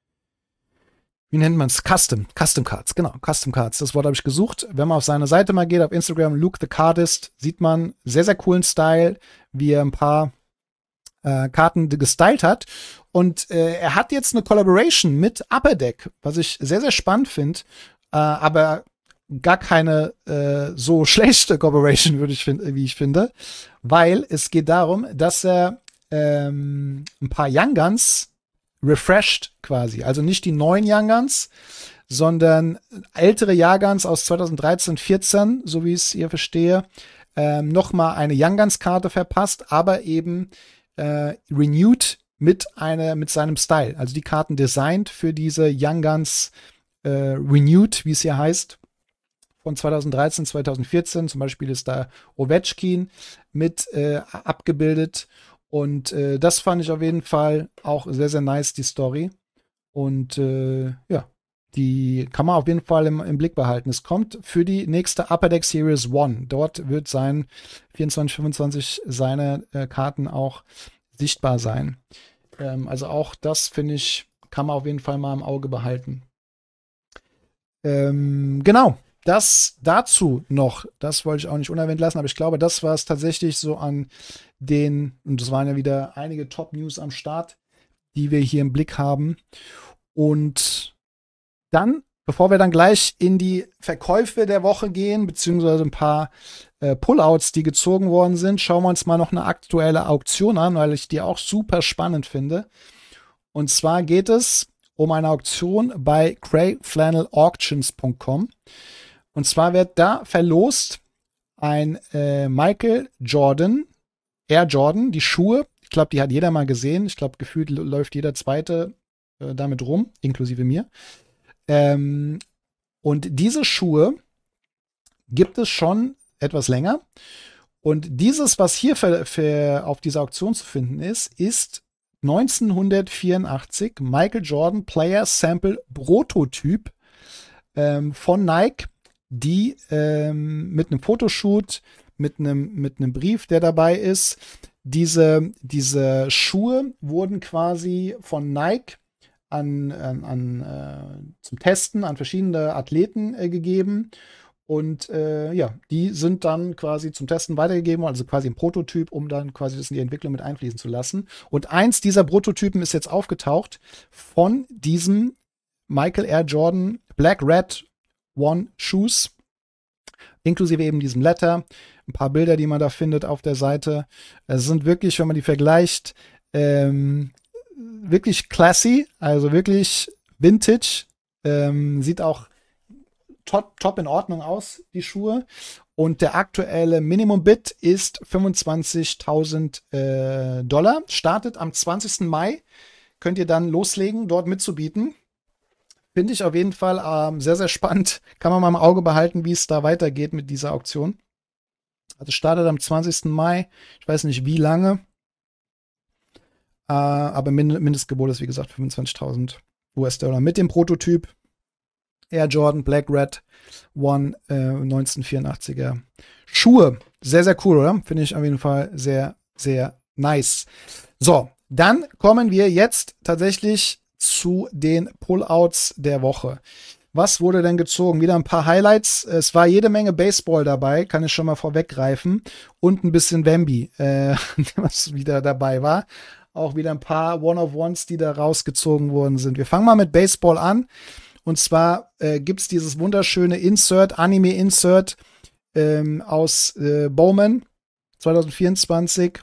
Wie nennt man es? Custom. Custom Cards, genau. Custom Cards. Das Wort habe ich gesucht. Wenn man auf seine Seite mal geht, auf Instagram, Luke the Cardist, sieht man sehr, sehr coolen Style, wie er ein paar äh, Karten gestylt hat. Und äh, er hat jetzt eine Collaboration mit Upper Deck, was ich sehr, sehr spannend finde. Äh, aber gar keine äh, so schlechte Collaboration, würde ich find, wie ich finde. Weil es geht darum, dass er ähm, ein paar Young Guns refreshed quasi. Also nicht die neuen Young Guns, sondern ältere Jahrgangs aus zweitausenddreizehn, vierzehn, so wie ich es hier verstehe, ähm, nochmal eine Young Guns Karte verpasst, aber eben äh, renewed mit einer, mit seinem Style. Also die Karten designt für diese Young Guns äh, Renewed, wie es hier heißt, von zweitausenddreizehn, zweitausendvierzehn. Zum Beispiel ist da Ovechkin mit äh, abgebildet. Und äh, das fand ich auf jeden Fall auch sehr, sehr nice, die Story. Und äh, ja, die kann man auf jeden Fall im, im Blick behalten. Es kommt für die nächste Upper Deck Series One. Dort wird sein vierundzwanzig, fünfundzwanzig seine äh, Karten auch sichtbar sein. Ähm, also auch das, finde ich, kann man auf jeden Fall mal im Auge behalten. Ähm, genau, das dazu noch. Das wollte ich auch nicht unerwähnt lassen, aber ich glaube, das war es tatsächlich so an den, und das waren ja wieder einige Top-News am Start, die wir hier im Blick haben. Und dann, bevor wir dann gleich in die Verkäufe der Woche gehen, beziehungsweise ein paar äh, Pullouts, die gezogen worden sind, schauen wir uns mal noch eine aktuelle Auktion an, weil ich die auch super spannend finde. Und zwar geht es um eine Auktion bei grey flannel auctions punkt com. Und zwar wird da verlost ein äh, Michael Jordan, Air Jordan, die Schuhe. Ich glaube, die hat jeder mal gesehen. Ich glaube, gefühlt läuft jeder Zweite äh, damit rum, inklusive mir. Ähm, und diese Schuhe gibt es schon etwas länger. Und dieses, was hier für, für auf dieser Auktion zu finden ist, ist neunzehnhundertvierundachtzig Michael Jordan Player Sample Prototyp ähm, von Nike, die ähm, mit einem Fotoshoot, mit einem mit einem Brief, der dabei ist, diese, diese Schuhe wurden quasi von Nike an, an, an äh, zum Testen an verschiedene Athleten äh, gegeben. Und äh, ja, die sind dann quasi zum Testen weitergegeben, also quasi ein Prototyp, um dann quasi das in die Entwicklung mit einfließen zu lassen. Und eins dieser Prototypen ist jetzt aufgetaucht von diesem Michael Air Jordan Black Red One Shoes, inklusive eben diesem Letter. Ein paar Bilder, die man da findet auf der Seite. Es sind wirklich, wenn man die vergleicht, ähm, wirklich classy, also wirklich vintage. Ähm, sieht auch top, top in Ordnung aus, die Schuhe. Und der aktuelle Minimum-Bid ist fünfundzwanzigtausend äh, Dollar. Startet am zwanzigsten Mai. Könnt ihr dann loslegen, dort mitzubieten. Finde ich auf jeden Fall ähm, sehr, sehr spannend. Kann man mal im Auge behalten, wie es da weitergeht mit dieser Auktion. Also startet am zwanzigsten Mai. Ich weiß nicht, wie lange. Äh, aber Mind- Mindestgebot ist, wie gesagt, fünfundzwanzigtausend U S Dollar mit dem Prototyp Air Jordan Black Red One äh, neunzehnhundertvierundachtziger Schuhe. Sehr, sehr cool, oder? Finde ich auf jeden Fall sehr, sehr nice. So, dann kommen wir jetzt tatsächlich zu den Pullouts der Woche. Was wurde denn gezogen? Wieder ein paar Highlights. Es war jede Menge Baseball dabei, kann ich schon mal vorweggreifen. Und ein bisschen Wemby, äh, was wieder dabei war. Auch wieder ein paar One-of-Ones, die da rausgezogen worden sind. Wir fangen mal mit Baseball an. Und zwar äh, gibt es dieses wunderschöne Insert, Anime-Insert ähm, aus äh, Bowman zwanzig vierundzwanzig.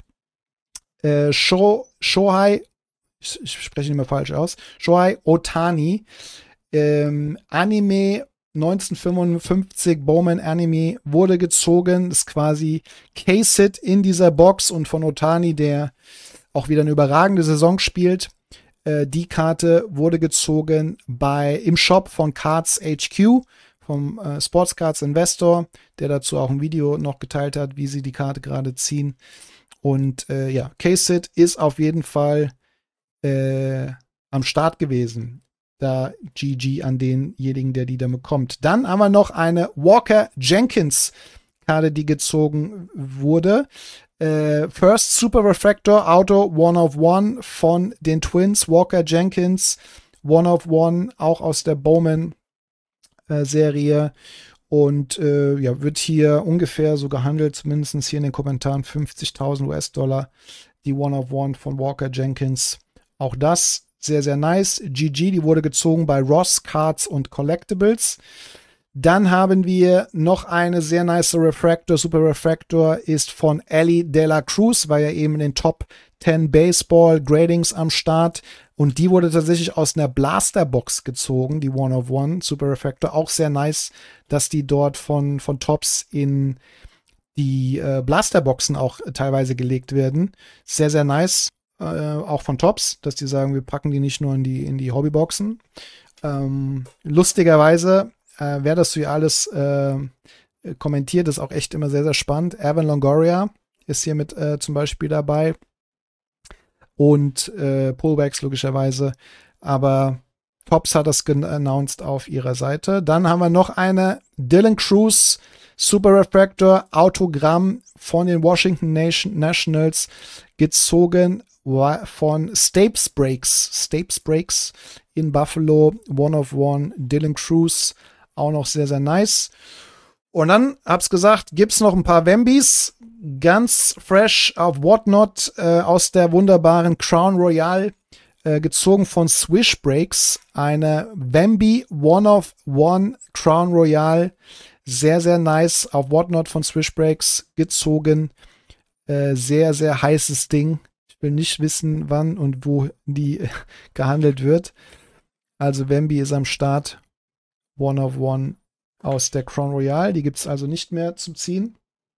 Äh, Sho, Shohei, ich, ich spreche nicht mehr falsch aus, Shohei Ohtani. Ähm, Anime neunzehnhundertfünfundfünfzig, Bowman Anime, wurde gezogen. Das ist quasi K-Sit in dieser Box und von Ohtani, der auch wieder eine überragende Saison spielt. Äh, die Karte wurde gezogen bei im Shop von Cards H Q, vom äh, Sports Cards Investor, der dazu auch ein Video noch geteilt hat, wie sie die Karte gerade ziehen. Und äh, ja, K-Sit ist auf jeden Fall äh, am Start gewesen. Da G G an denjenigen, der die dann bekommt. Dann haben wir noch eine Walker Jenkins Karte, die gezogen wurde. Äh, First Super Refractor Auto One of One von den Twins. Walker Jenkins, One of One, auch aus der Bowman äh, Serie. Und äh, ja, wird hier ungefähr so gehandelt, zumindest hier in den Kommentaren, fünfzigtausend U S Dollar. Die One of One von Walker Jenkins. Auch das sehr, sehr nice. G G, die wurde gezogen bei Ross Cards und Collectibles. Dann haben wir noch eine sehr nice Refractor. Super Refractor ist von Ellie De La Cruz, war ja eben in den Top zehn Baseball Gradings am Start. Und die wurde tatsächlich aus einer Blasterbox gezogen, die One of One Super Refractor. Auch sehr nice, dass die dort von, von Topps in die äh, Blasterboxen auch teilweise gelegt werden. Sehr, sehr nice. äh, auch von Topps, dass die sagen, wir packen die nicht nur in die, in die Hobbyboxen. Ähm, lustigerweise, äh, wer das hier alles äh, kommentiert, ist auch echt immer sehr, sehr spannend. Evan Longoria ist hier mit äh, zum Beispiel dabei. Und äh, Pullbacks logischerweise. Aber Topps hat das announced auf ihrer Seite. Dann haben wir noch eine Dylan Cruz Super Refractor Autogramm von den Washington Nation Nationals, gezogen von Stapes Breaks. Stapes Breaks in Buffalo. One of One. Dylan Cruz. Auch noch sehr, sehr nice. Und dann, hab's gesagt, gibt's noch ein paar Wembys, ganz fresh auf Whatnot, äh, aus der wunderbaren Crown Royale, äh, gezogen von Swish Breaks, eine Wemby One of One Crown Royale, sehr, sehr nice, auf Whatnot von Swish Breaks gezogen, äh, sehr, sehr heißes Ding. Ich will nicht wissen, wann und wo die äh, gehandelt wird. Also Wemby ist am Start, One of One aus der Crown Royale, die gibt es also nicht mehr zum Ziehen.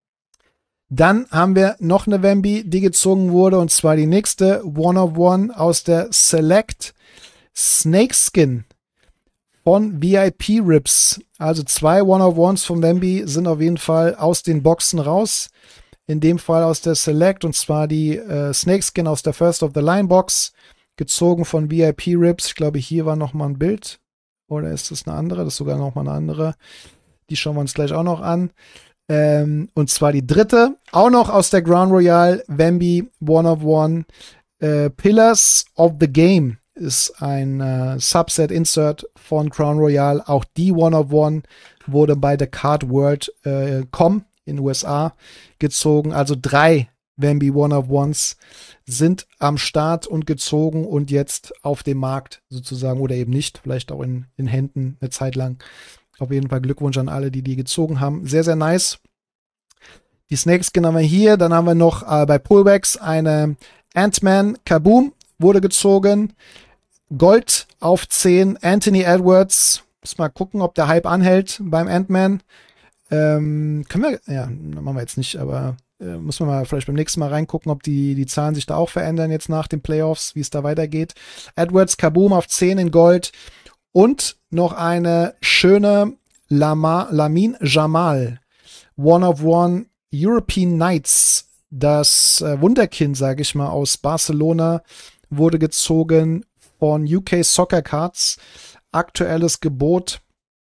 Dann haben wir noch eine Wemby, die gezogen wurde, und zwar die nächste One of One aus der Select Snakeskin von V I P Rips. Also zwei One of Ones von Wemby sind auf jeden Fall aus den Boxen raus. In dem Fall aus der Select, und zwar die äh, Snakeskin aus der First of the Line Box, gezogen von V I P Rips. Ich glaube, hier war noch mal ein Bild. Oder ist das eine andere? Das ist sogar noch mal eine andere. Die schauen wir uns gleich auch noch an. Ähm, und zwar die dritte, auch noch aus der Crown Royale, Wemby One of One. Äh, Pillars of the Game ist ein äh, Subset-Insert von Crown Royale. Auch die One of One wurde bei The Card World äh, com in den U S A gezogen. Also drei Wemby One of Ones sind am Start und gezogen und jetzt auf dem Markt sozusagen, oder eben nicht, vielleicht auch in, in Händen eine Zeit lang. Auf jeden Fall Glückwunsch an alle, die die gezogen haben. Sehr, sehr nice. Die Snakeskin haben wir hier. Dann haben wir noch äh, bei Pullbacks eine Ant-Man Kaboom wurde gezogen. Gold auf zehn. Anthony Edwards. Muss mal gucken, ob der Hype anhält beim Ant-Man. Ähm, können wir, ja, machen wir jetzt nicht, aber äh, muss man mal vielleicht beim nächsten Mal reingucken, ob die, die Zahlen sich da auch verändern jetzt nach den Playoffs, wie es da weitergeht. Edwards Kaboom auf zehn in Gold. Und noch eine schöne Lama, Lamin Jamal, One of One European Knights, das äh, Wunderkind, sage ich mal, aus Barcelona, wurde gezogen von U K Soccer Cards. Aktuelles Gebot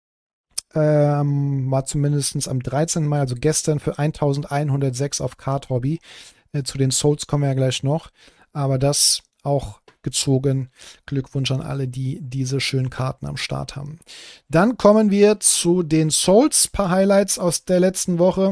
ähm, war zumindest am dreizehnten Mai, also gestern, für eintausendeinhundertsechs auf Card Hobby. Äh, zu den Souls kommen wir ja gleich noch, aber das auch gezogen. Glückwunsch an alle, die diese schönen Karten am Start haben. Dann kommen wir zu den Souls, paar Highlights aus der letzten Woche.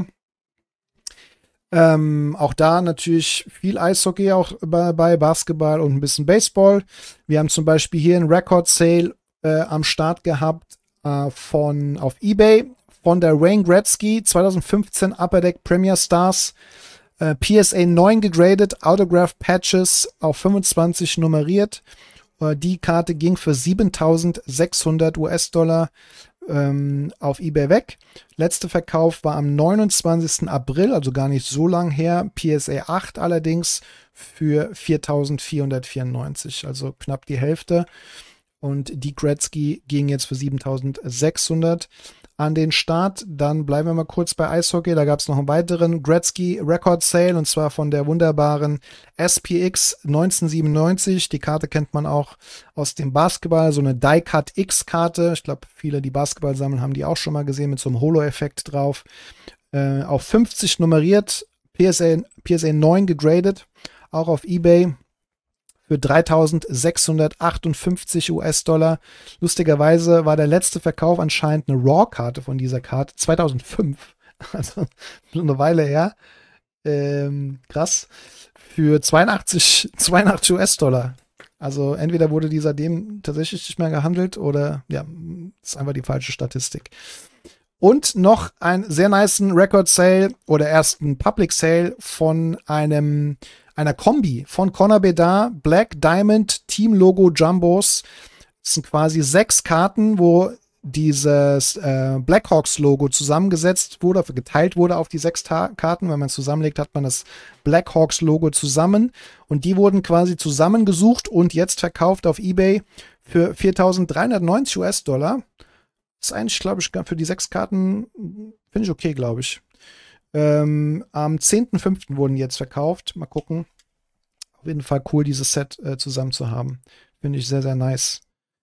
Ähm, auch da natürlich viel Eishockey, auch bei, bei Basketball und ein bisschen Baseball. Wir haben zum Beispiel hier einen Record Sale äh, am Start gehabt äh, von auf eBay von der Wayne Gretzky zwanzig fünfzehn Upper Deck Premier Stars. Uh, P S A neun gegradet, Autograph Patches auf fünfundzwanzig nummeriert. Uh, die Karte ging für siebentausendsechshundert U S-Dollar ähm, auf eBay weg. Letzter Verkauf war am neunundzwanzigsten April, also gar nicht so lang her. P S A acht allerdings für viertausendvierhundertvierundneunzig, also knapp die Hälfte. Und die Gretzky ging jetzt für siebentausendsechshundert an den Start. Dann bleiben wir mal kurz bei Eishockey. Da gab es noch einen weiteren Gretzky Record Sale, und zwar von der wunderbaren S P X neunzehnhundertsiebenundneunzig. Die Karte kennt man auch aus dem Basketball, so eine Die-Cut X-Karte. Ich glaube, viele, die Basketball sammeln, haben die auch schon mal gesehen mit so einem Holo-Effekt drauf. Äh, auf fünfzig nummeriert, P S A, P S A neun gegradet, auch auf eBay. Für dreitausendsechshundertachtundfünfzig U S-Dollar. Lustigerweise war der letzte Verkauf anscheinend eine Raw-Karte von dieser Karte. zweitausendfünf. Also schon eine Weile her. Ähm, krass. Für zweiundachtzig, zweiundachtzig U S-Dollar. Also entweder wurde dieser dem tatsächlich nicht mehr gehandelt oder ja, ist einfach die falsche Statistik. Und noch einen sehr nicen Record Sale oder ersten Public Sale von einem einer Kombi von Connor Bedard, Black Diamond Team Logo Jumbos. Das sind quasi sechs Karten, wo dieses äh, Blackhawks-Logo zusammengesetzt wurde, geteilt wurde auf die sechs Ta- Karten. Wenn man es zusammenlegt, hat man das Blackhawks-Logo zusammen. Und die wurden quasi zusammengesucht und jetzt verkauft auf eBay für viertausenddreihundertneunzig US-Dollar. Das ist eigentlich, glaube ich, für die sechs Karten, finde ich okay, glaube ich. Ähm, am zehnten fünften wurden die jetzt verkauft. Mal gucken. Auf jeden Fall cool, dieses Set äh, zusammen zu haben. Finde ich sehr, sehr nice.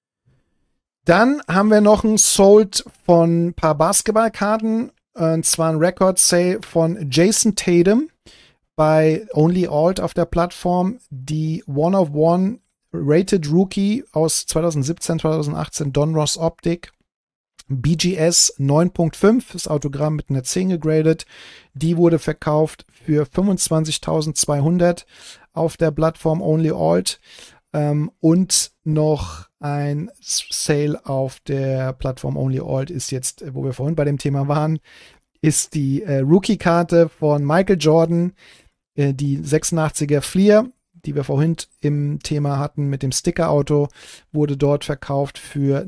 Dann haben wir noch ein Sold von ein paar Basketballkarten. Und zwar ein Record Sale von Jason Tatum bei Only Alt auf der Plattform. Die One of One Rated Rookie aus zweitausendsiebzehn, zweitausendachtzehn Donruss Optik. B G S neun Punkt fünf, das Autogramm mit einer zehn gegradet. Die wurde verkauft für fünfundzwanzigtausendzweihundert auf der Plattform Only Alt. Ähm, und noch ein Sale auf der Plattform Only Alt ist jetzt, wo wir vorhin bei dem Thema waren, ist die äh, Rookie-Karte von Michael Jordan, äh, die sechsundachtziger Fleer, die wir vorhin im Thema hatten mit dem Sticker-Auto, wurde dort verkauft für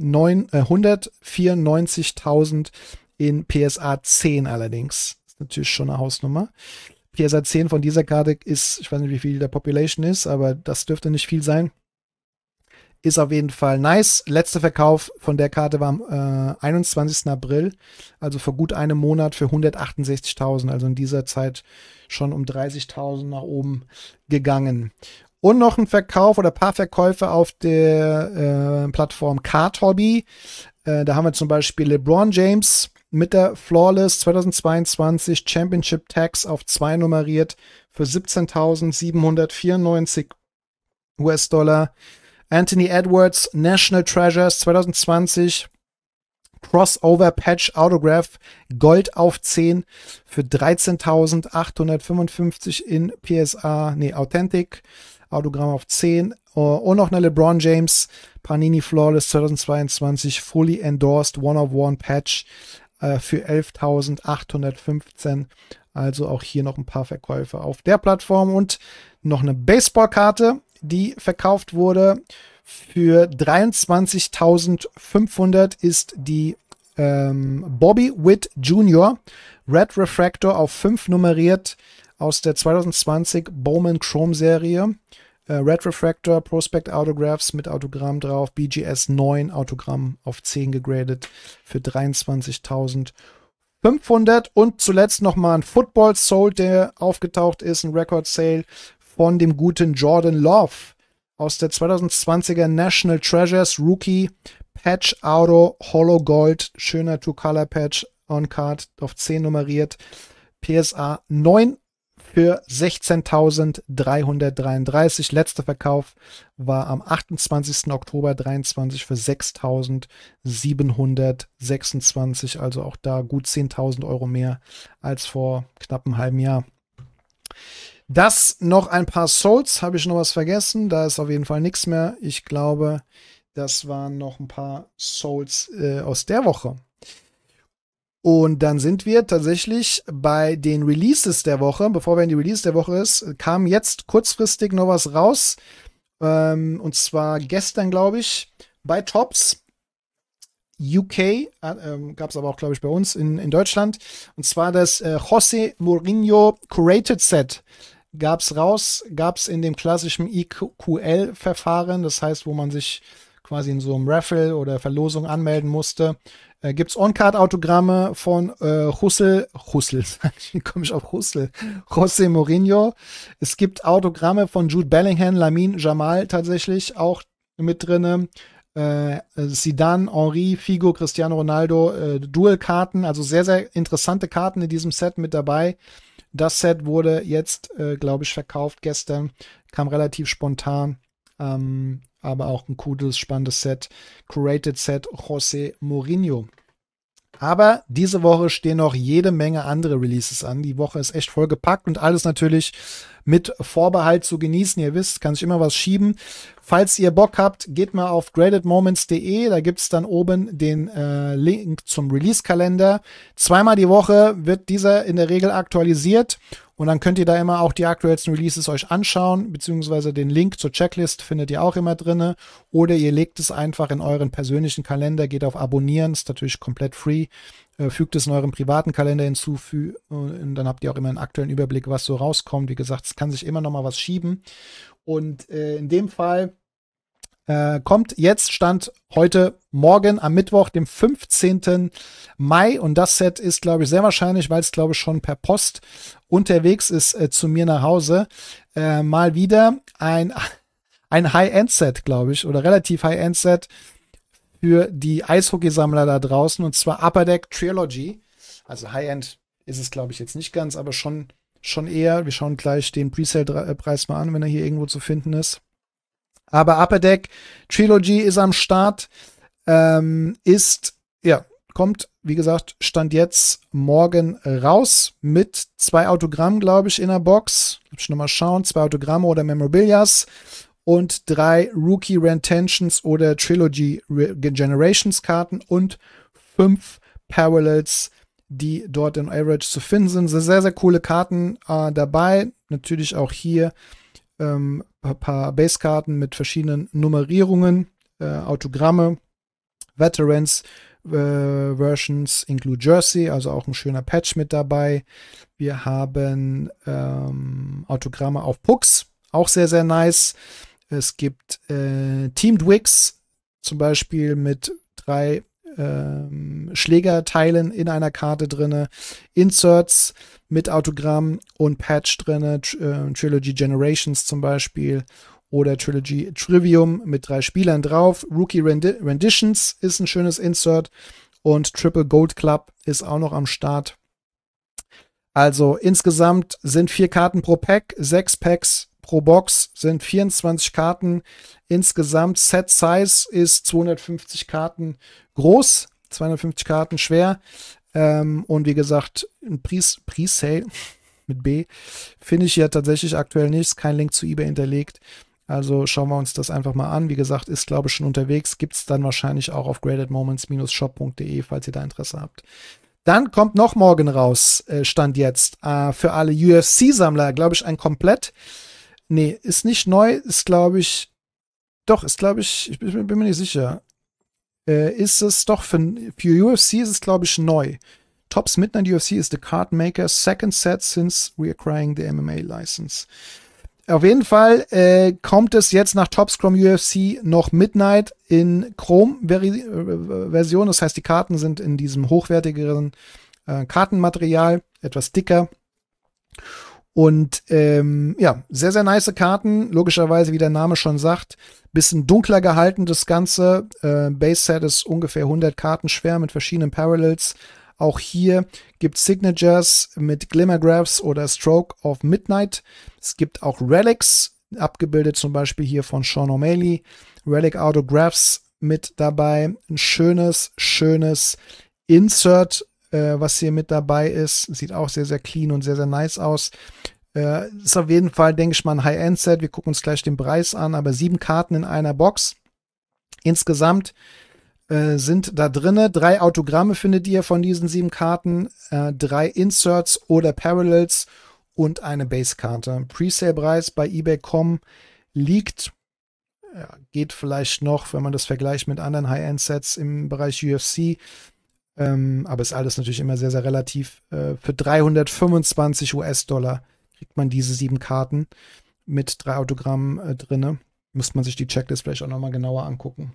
hundertvierundneunzigtausend in P S A zehn allerdings. Das ist natürlich schon eine Hausnummer. P S A zehn von dieser Karte ist, ich weiß nicht, wie viel der Population ist, aber das dürfte nicht viel sein. Ist auf jeden Fall nice. Letzter Verkauf von der Karte war am äh, einundzwanzigsten April, also vor gut einem Monat für hundertachtundsechzigtausend, also in dieser Zeit schon um dreißigtausend nach oben gegangen. Und noch ein Verkauf oder ein paar Verkäufe auf der äh, Plattform Card Hobby. Äh, da haben wir zum Beispiel LeBron James mit der Flawless zweitausendzweiundzwanzig Championship Tags auf zwei nummeriert für siebzehntausendsiebenhundertvierundneunzig US-Dollar. Anthony Edwards National Treasures zweitausendzwanzig Crossover Patch Autograph Gold auf zehn für dreizehntausendachthundertfünfundfünfzig in P S A, nee, Authentic Autogramm auf zehn. Und noch eine LeBron James Panini Flawless zweitausendzweiundzwanzig Fully Endorsed One of One Patch äh, für elftausendachthundertfünfzehn. Also auch hier noch ein paar Verkäufe auf der Plattform und noch eine Baseballkarte, die verkauft wurde. Für dreiundzwanzigtausendfünfhundert ist die ähm, Bobby Witt Junior Red Refractor auf fünf nummeriert aus der zweitausendzwanzig Bowman Chrome Serie. Äh, Red Refractor Prospect Autographs mit Autogramm drauf. B G S neun Autogramm auf zehn gegradet für dreiundzwanzigtausendfünfhundert. Und zuletzt nochmal ein Football Sold, der aufgetaucht ist, ein Record Sale von dem guten Jordan Love aus der zweitausendzwanziger National Treasures Rookie Patch Auto Hollow Gold, schöner Two-Color Patch on Card auf zehn nummeriert, P S A neun für sechzehntausenddreihundertdreiunddreißig. Letzter Verkauf war am achtundzwanzigsten Oktober dreiundzwanzig für sechstausendsiebenhundertsechsundzwanzig, also auch da gut zehntausend Euro mehr als vor knapp einem halben Jahr. Das noch ein paar Souls. Habe ich noch was vergessen? Da ist auf jeden Fall nichts mehr. Ich glaube, das waren noch ein paar Souls äh, aus der Woche. Und dann sind wir tatsächlich bei den Releases der Woche. Bevor wir in die Release der Woche ist, kam jetzt kurzfristig noch was raus. Ähm, und zwar gestern, glaube ich, bei Topps. U K, äh, gab es aber auch, glaube ich, bei uns in, in Deutschland. Und zwar das äh, José Mourinho Curated Set. Gab es raus, gab es in dem klassischen I Q L-Verfahren, das heißt, wo man sich quasi in so einem Raffle oder Verlosung anmelden musste. Äh, Gibt es On-Card-Autogramme von äh, Hussel, Hussel, wie komme ich auf Hussel? José Mourinho. Es gibt Autogramme von Jude Bellingham, Lamine Jamal tatsächlich auch mit drinne. Äh, Zidane, Henry, Figo, Cristiano Ronaldo, äh, Dual-Karten, also sehr, sehr interessante Karten in diesem Set mit dabei. Das Set wurde jetzt, äh, glaube ich, verkauft gestern, kam relativ spontan, ähm, aber auch ein cooles, spannendes Set, Curated Set José Mourinho. Aber diese Woche stehen noch jede Menge andere Releases an. Die Woche ist echt vollgepackt und alles natürlich mit Vorbehalt zu genießen. Ihr wisst, kann sich immer was schieben. Falls ihr Bock habt, geht mal auf graded moments punkt de. Da gibt's dann oben den äh, Link zum Release-Kalender. Zweimal die Woche wird dieser in der Regel aktualisiert. Und dann könnt ihr da immer auch die aktuellsten Releases euch anschauen, beziehungsweise den Link zur Checklist findet ihr auch immer drin. Oder ihr legt es einfach in euren persönlichen Kalender, geht auf Abonnieren, ist natürlich komplett free, äh, fügt es in euren privaten Kalender hinzu und dann habt ihr auch immer einen aktuellen Überblick, was so rauskommt. Wie gesagt, es kann sich immer noch mal was schieben. Und äh, in dem Fall Äh, kommt jetzt, Stand heute, morgen am Mittwoch, dem fünfzehnten Mai. Und das Set ist, glaube ich, sehr wahrscheinlich, weil es, glaube ich, schon per Post unterwegs ist äh, zu mir nach Hause. Äh, mal wieder ein, ein High-End-Set, glaube ich, oder relativ High-End-Set für die Eishockeysammler da draußen. Und zwar Upper Deck Trilogy. Also High-End ist es, glaube ich, jetzt nicht ganz, aber schon, schon eher. Wir schauen gleich den Presale-Preis mal an, wenn er hier irgendwo zu finden ist. Aber Upper Deck Trilogy ist am Start, ähm, ist, ja, kommt, wie gesagt, Stand jetzt morgen raus mit zwei Autogrammen, glaube ich, in der Box. Ich nochmal schauen, zwei Autogramme oder Memorabilias und drei Rookie Retentions oder Trilogy Generations Karten und fünf Parallels, die dort in Average zu finden sind. Sehr, sehr coole Karten äh, dabei. Natürlich auch hier Ähm, ein paar Basekarten mit verschiedenen Nummerierungen, äh, Autogramme, Veterans äh, Versions include Jersey, also auch ein schöner Patch mit dabei. Wir haben ähm, Autogramme auf Pucks, auch sehr, sehr nice. Es gibt äh, Teamed Wicks, zum Beispiel mit drei ähm, Schlägerteilen in einer Karte drin, Inserts mit Autogramm und Patch drin, äh, Trilogy Generations zum Beispiel oder Trilogy Trivium mit drei Spielern drauf. Rookie Rendi- Renditions ist ein schönes Insert und Triple Gold Club ist auch noch am Start. Also insgesamt sind vier Karten pro Pack, sechs Packs pro Box, sind vierundzwanzig Karten. Insgesamt Set Size ist zweihundertfünfzig Karten groß, zweihundertfünfzig Karten schwer. Ähm, und wie gesagt, ein Pre- Pre-Sale mit B finde ich ja tatsächlich aktuell nichts. Kein Link zu eBay hinterlegt. Also schauen wir uns das einfach mal an. Wie gesagt, ist glaube ich schon unterwegs. Gibt es dann wahrscheinlich auch auf graded moments shop punkt de, falls ihr da Interesse habt. Dann kommt noch morgen raus, äh, Stand jetzt, äh, für alle U F C-Sammler, glaube ich, ein komplett. Nee, ist nicht neu, ist glaube ich, doch, ist glaube ich, ich bin, bin mir nicht sicher. Äh, ist es doch, für, für U F C ist es glaube ich neu. Topps Midnight U F C is the card maker's second set since reacquiring the M M A license. Auf jeden Fall äh, kommt es jetzt nach Topps Chrome U F C noch Midnight in Chrome-Version. Das heißt, die Karten sind in diesem hochwertigeren äh, Kartenmaterial, etwas dicker. Und ähm, ja, sehr, sehr nice Karten. Logischerweise, wie der Name schon sagt, bisschen dunkler gehalten das Ganze. Äh, Base-Set ist ungefähr hundert Karten schwer mit verschiedenen Parallels. Auch hier gibt es Signatures mit Glimmergraphs oder Stroke of Midnight. Es gibt auch Relics, abgebildet zum Beispiel hier von Sean O'Malley. Relic Autographs mit dabei. Ein schönes, schönes Insert, äh, was hier mit dabei ist. Sieht auch sehr, sehr clean und sehr, sehr nice aus. Äh, ist auf jeden Fall, denke ich mal, ein High-End-Set. Wir gucken uns gleich den Preis an, aber sieben Karten in einer Box. Insgesamt Äh, sind da drinne. Drei Autogramme findet ihr von diesen sieben Karten, äh, drei Inserts oder Parallels und eine Base-Karte. Presale-Preis bei eBay Punkt com liegt, ja, geht vielleicht noch, wenn man das vergleicht mit anderen High-End-Sets im Bereich U F C, ähm, aber ist alles natürlich immer sehr, sehr relativ. Äh, für dreihundertfünfundzwanzig US-Dollar kriegt man diese sieben Karten mit drei Autogrammen äh, drinne. Müsste man sich die Checklist vielleicht auch nochmal genauer angucken.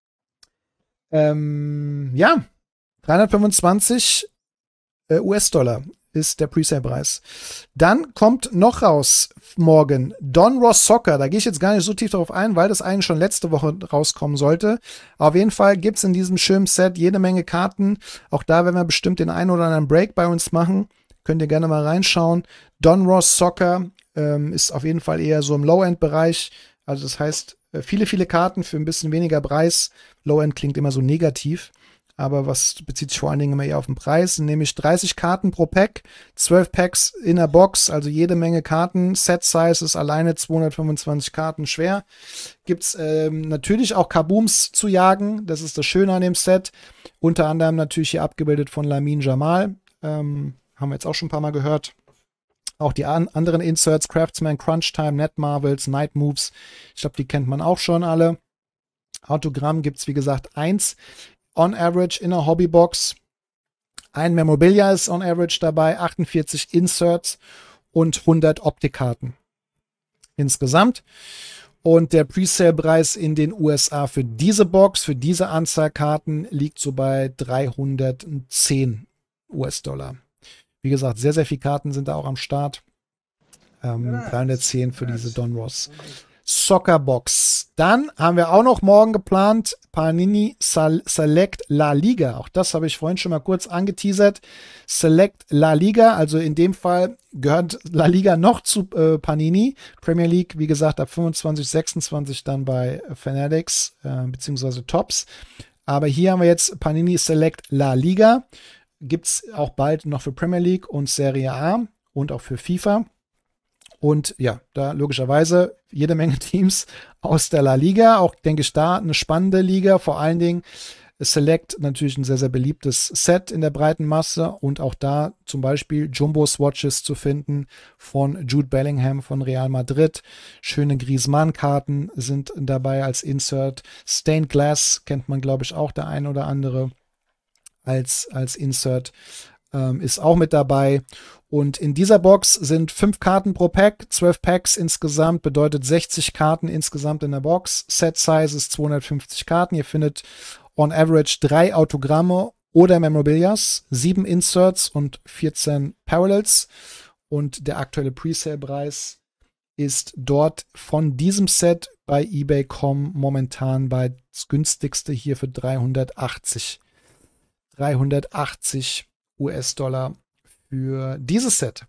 Ähm, ja, dreihundertfünfundzwanzig äh, US-Dollar ist der Presale-Preis. Dann kommt noch raus morgen Don Ross Soccer. Da gehe ich jetzt gar nicht so tief darauf ein, weil das eigentlich schon letzte Woche rauskommen sollte. Auf jeden Fall gibt es in diesem schönen Set jede Menge Karten. Auch da werden wir bestimmt den einen oder anderen Break bei uns machen. Könnt ihr gerne mal reinschauen. Don Ross Soccer ähm, ist auf jeden Fall eher so im Low-End-Bereich. Also das heißt, viele, viele Karten für ein bisschen weniger Preis. Low-End klingt immer so negativ, aber was bezieht sich vor allen Dingen immer eher auf den Preis, nämlich dreißig Karten pro Pack, zwölf Packs in der Box, also jede Menge Karten. Set-Size ist alleine zweihundertfünfundzwanzig Karten schwer. Gibt's ähm, natürlich auch Kabooms zu jagen, das ist das Schöne an dem Set. Unter anderem natürlich hier abgebildet von Lamine Jamal, ähm, haben wir jetzt auch schon ein paar Mal gehört. Auch die an anderen Inserts, Craftsman, Crunch Time, Net Marvels, Night Moves, ich glaube, die kennt man auch schon alle. Autogramm gibt es, wie gesagt, eins on average in der Hobbybox. Ein Memorabilia ist on average dabei, achtundvierzig Inserts und hundert Optikkarten insgesamt. Und der Presale-Preis in den U S A für diese Box, für diese Anzahl Karten, liegt so bei dreihundertzehn U S-Dollar. Wie gesagt, sehr, sehr viele Karten sind da auch am Start. Ähm, dreihundertzehn für diese Don Ross Soccer Box. Dann haben wir auch noch morgen geplant Panini Select La Liga. Auch das habe ich vorhin schon mal kurz angeteasert. Select La Liga, also in dem Fall gehört La Liga noch zu äh, Panini. Premier League, wie gesagt, ab fünfundzwanzig, sechsundzwanzig dann bei Fanatics äh, beziehungsweise Tops. Aber hier haben wir jetzt Panini Select La Liga. Gibt es auch bald noch für Premier League und Serie A und auch für FIFA. Und ja, da logischerweise jede Menge Teams aus der La Liga. Auch, denke ich, da eine spannende Liga. Vor allen Dingen Select natürlich ein sehr, sehr beliebtes Set in der breiten Masse. Und auch da zum Beispiel Jumbo-Swatches zu finden von Jude Bellingham von Real Madrid. Schöne Griezmann-Karten sind dabei als Insert. Stained Glass kennt man, glaube ich, auch der ein oder andere als, als Insert. Ähm, ist auch mit dabei. Und in dieser Box sind fünf Karten pro Pack, zwölf Packs insgesamt, bedeutet sechzig Karten insgesamt in der Box. Set Size ist zweihundertfünfzig Karten. Ihr findet on average drei Autogramme oder Memorabilias, sieben Inserts und vierzehn Parallels. Und der aktuelle Presale-Preis ist dort von diesem Set bei eBay Punkt com momentan bei das günstigste hier für dreihundertachtzig. dreihundertachtzig U S-Dollar für dieses Set.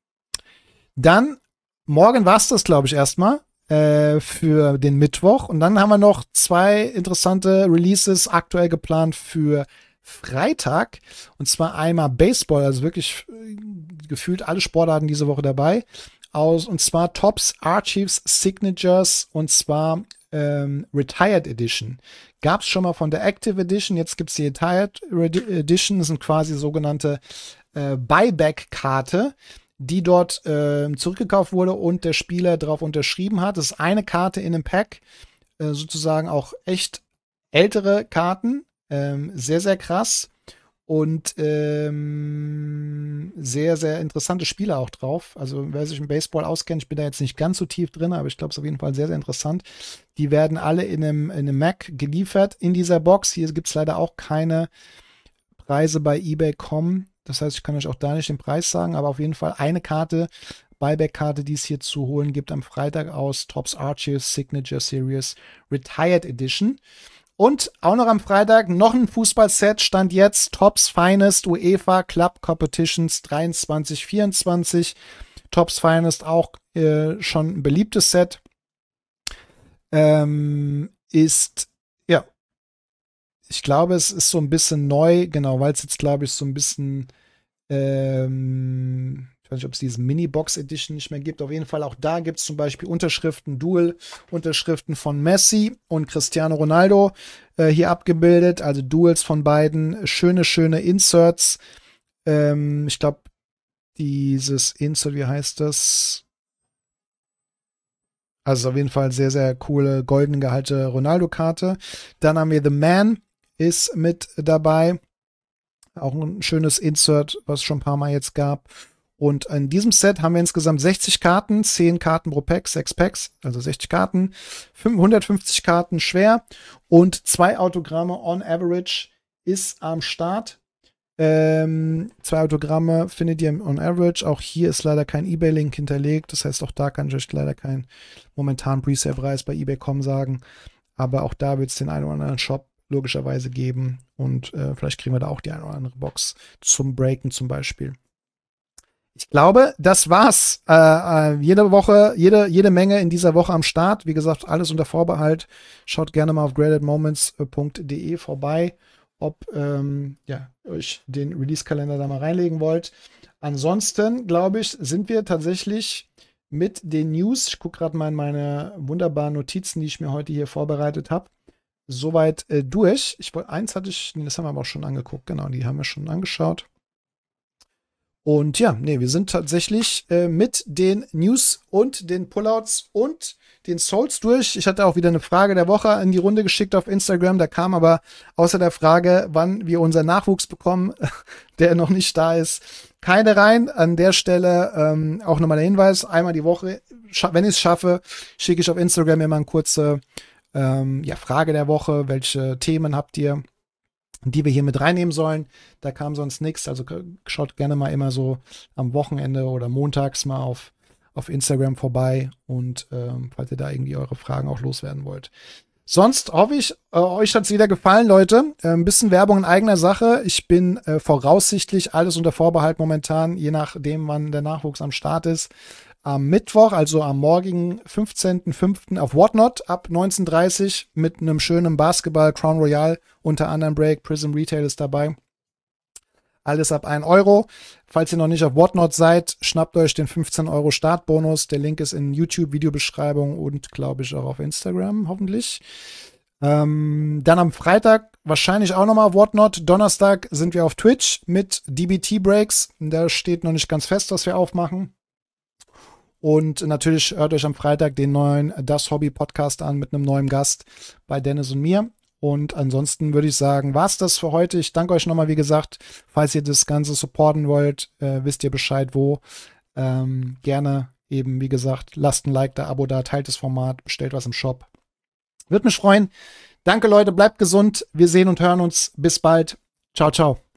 Dann, morgen war es das, glaube ich, erstmal äh, für den Mittwoch. Und dann haben wir noch zwei interessante Releases aktuell geplant für Freitag. Und zwar einmal Baseball, also wirklich äh, gefühlt alle Sportarten diese Woche dabei. Aus, und zwar Topps Archives Signatures und zwar ähm, Retired Edition. Gab es schon mal von der Active Edition, jetzt gibt es die Retired Edition, das sind quasi sogenannte äh, Buyback-Karte, die dort äh, zurückgekauft wurde und der Spieler darauf unterschrieben hat. Das ist eine Karte in einem Pack, äh, sozusagen auch echt ältere Karten, ähm, sehr, sehr krass. Und ähm, sehr, sehr interessante Spiele auch drauf. Also wer sich im Baseball auskennt, ich bin da jetzt nicht ganz so tief drin, aber ich glaube, es ist auf jeden Fall sehr, sehr interessant. Die werden alle in einem, in einem Mac geliefert in dieser Box. Hier gibt es leider auch keine Preise bei eBay Punkt com. Das heißt, ich kann euch auch da nicht den Preis sagen, aber auf jeden Fall eine Karte, Buyback-Karte, die es hier zu holen gibt am Freitag aus Topps Archives Signature Series Retired Edition. Und auch noch am Freitag noch ein Fußballset, stand jetzt Topps Finest UEFA Club Competitions dreiundzwanzig vierundzwanzig. Topps Finest auch äh, schon ein beliebtes Set. Ähm, ist, ja, ich glaube, es ist so ein bisschen neu, genau, weil es jetzt, glaube ich, so ein bisschen, ähm, ich weiß nicht, ob es diese Mini-Box Edition nicht mehr gibt. Auf jeden Fall auch da gibt es zum Beispiel Unterschriften, Dual-Unterschriften von Messi und Cristiano Ronaldo äh, hier abgebildet. Also Duals von beiden. Schöne, schöne Inserts. Ähm, ich glaube, dieses Insert, wie heißt das? Also auf jeden Fall sehr, sehr coole, golden gehalte Ronaldo-Karte. Dann haben wir The Man ist mit dabei. Auch ein schönes Insert, was es schon ein paar Mal jetzt gab. Und in diesem Set haben wir insgesamt sechzig Karten, zehn Karten pro Pack, sechs Packs, also sechzig Karten, hundertfünfzig Karten schwer und zwei Autogramme on average ist am Start. Ähm, zwei Autogramme findet ihr on average. Auch hier ist leider kein eBay-Link hinterlegt. Das heißt, auch da kann ich euch leider keinen momentanen Presale-Preis bei eBay Punkt com sagen. Aber auch da wird es den einen oder anderen Shop logischerweise geben. Und äh, vielleicht kriegen wir da auch die eine oder andere Box zum Breaken zum Beispiel. Ich glaube, das war's. Äh, äh, jede Woche, jede, jede Menge in dieser Woche am Start. Wie gesagt, alles unter Vorbehalt. Schaut gerne mal auf graded moments punkt de vorbei, ob ähm, ja, euch den Release-Kalender da mal reinlegen wollt. Ansonsten, glaube ich, sind wir tatsächlich mit den News, ich gucke gerade mal in meine wunderbaren Notizen, die ich mir heute hier vorbereitet habe, soweit äh, durch. Ich wollte, eins hatte ich, das haben wir aber auch schon angeguckt, genau, die haben wir schon angeschaut. Und ja, nee, wir sind tatsächlich äh, mit den News und den Pullouts und den Souls durch. Ich hatte auch wieder eine Frage der Woche in die Runde geschickt auf Instagram. Da kam aber außer der Frage, wann wir unseren Nachwuchs bekommen, der noch nicht da ist, keine rein. An der Stelle ähm, auch nochmal der Hinweis, einmal die Woche, wenn ich es schaffe, schicke ich auf Instagram immer eine kurze ähm, ja, Frage der Woche. Welche Themen habt ihr, die wir hier mit reinnehmen sollen? Da kam sonst nichts. Also schaut gerne mal immer so am Wochenende oder montags mal auf auf Instagram vorbei und ähm, falls ihr da irgendwie eure Fragen auch loswerden wollt. Sonst hoffe ich, äh, euch hat es wieder gefallen, Leute. Äh, ein bisschen Werbung in eigener Sache. Ich bin äh, voraussichtlich alles unter Vorbehalt momentan, je nachdem, wann der Nachwuchs am Start ist. Am Mittwoch, also am morgigen fünfzehnten fünften auf Whatnot ab neunzehn Uhr dreißig mit einem schönen Basketball, Crown Royale, unter anderem Break, Prism Retail ist dabei. Alles ab ein Euro. Falls ihr noch nicht auf Whatnot seid, schnappt euch den fünfzehn Euro Startbonus. Der Link ist in YouTube-Videobeschreibung und glaube ich auch auf Instagram, hoffentlich. Ähm, dann am Freitag wahrscheinlich auch nochmal Whatnot. Donnerstag sind wir auf Twitch mit D B T-Breaks. Da steht noch nicht ganz fest, was wir aufmachen. Und natürlich hört euch am Freitag den neuen Das Hobby Podcast an mit einem neuen Gast bei Dennis und mir. Und ansonsten würde ich sagen, war's das für heute. Ich danke euch nochmal, wie gesagt, falls ihr das Ganze supporten wollt, äh, wisst ihr Bescheid, wo. Ähm, gerne eben, wie gesagt, lasst ein Like da, Abo da, teilt das Format, bestellt was im Shop. Würde mich freuen. Danke, Leute, bleibt gesund. Wir sehen und hören uns. Bis bald. Ciao, ciao.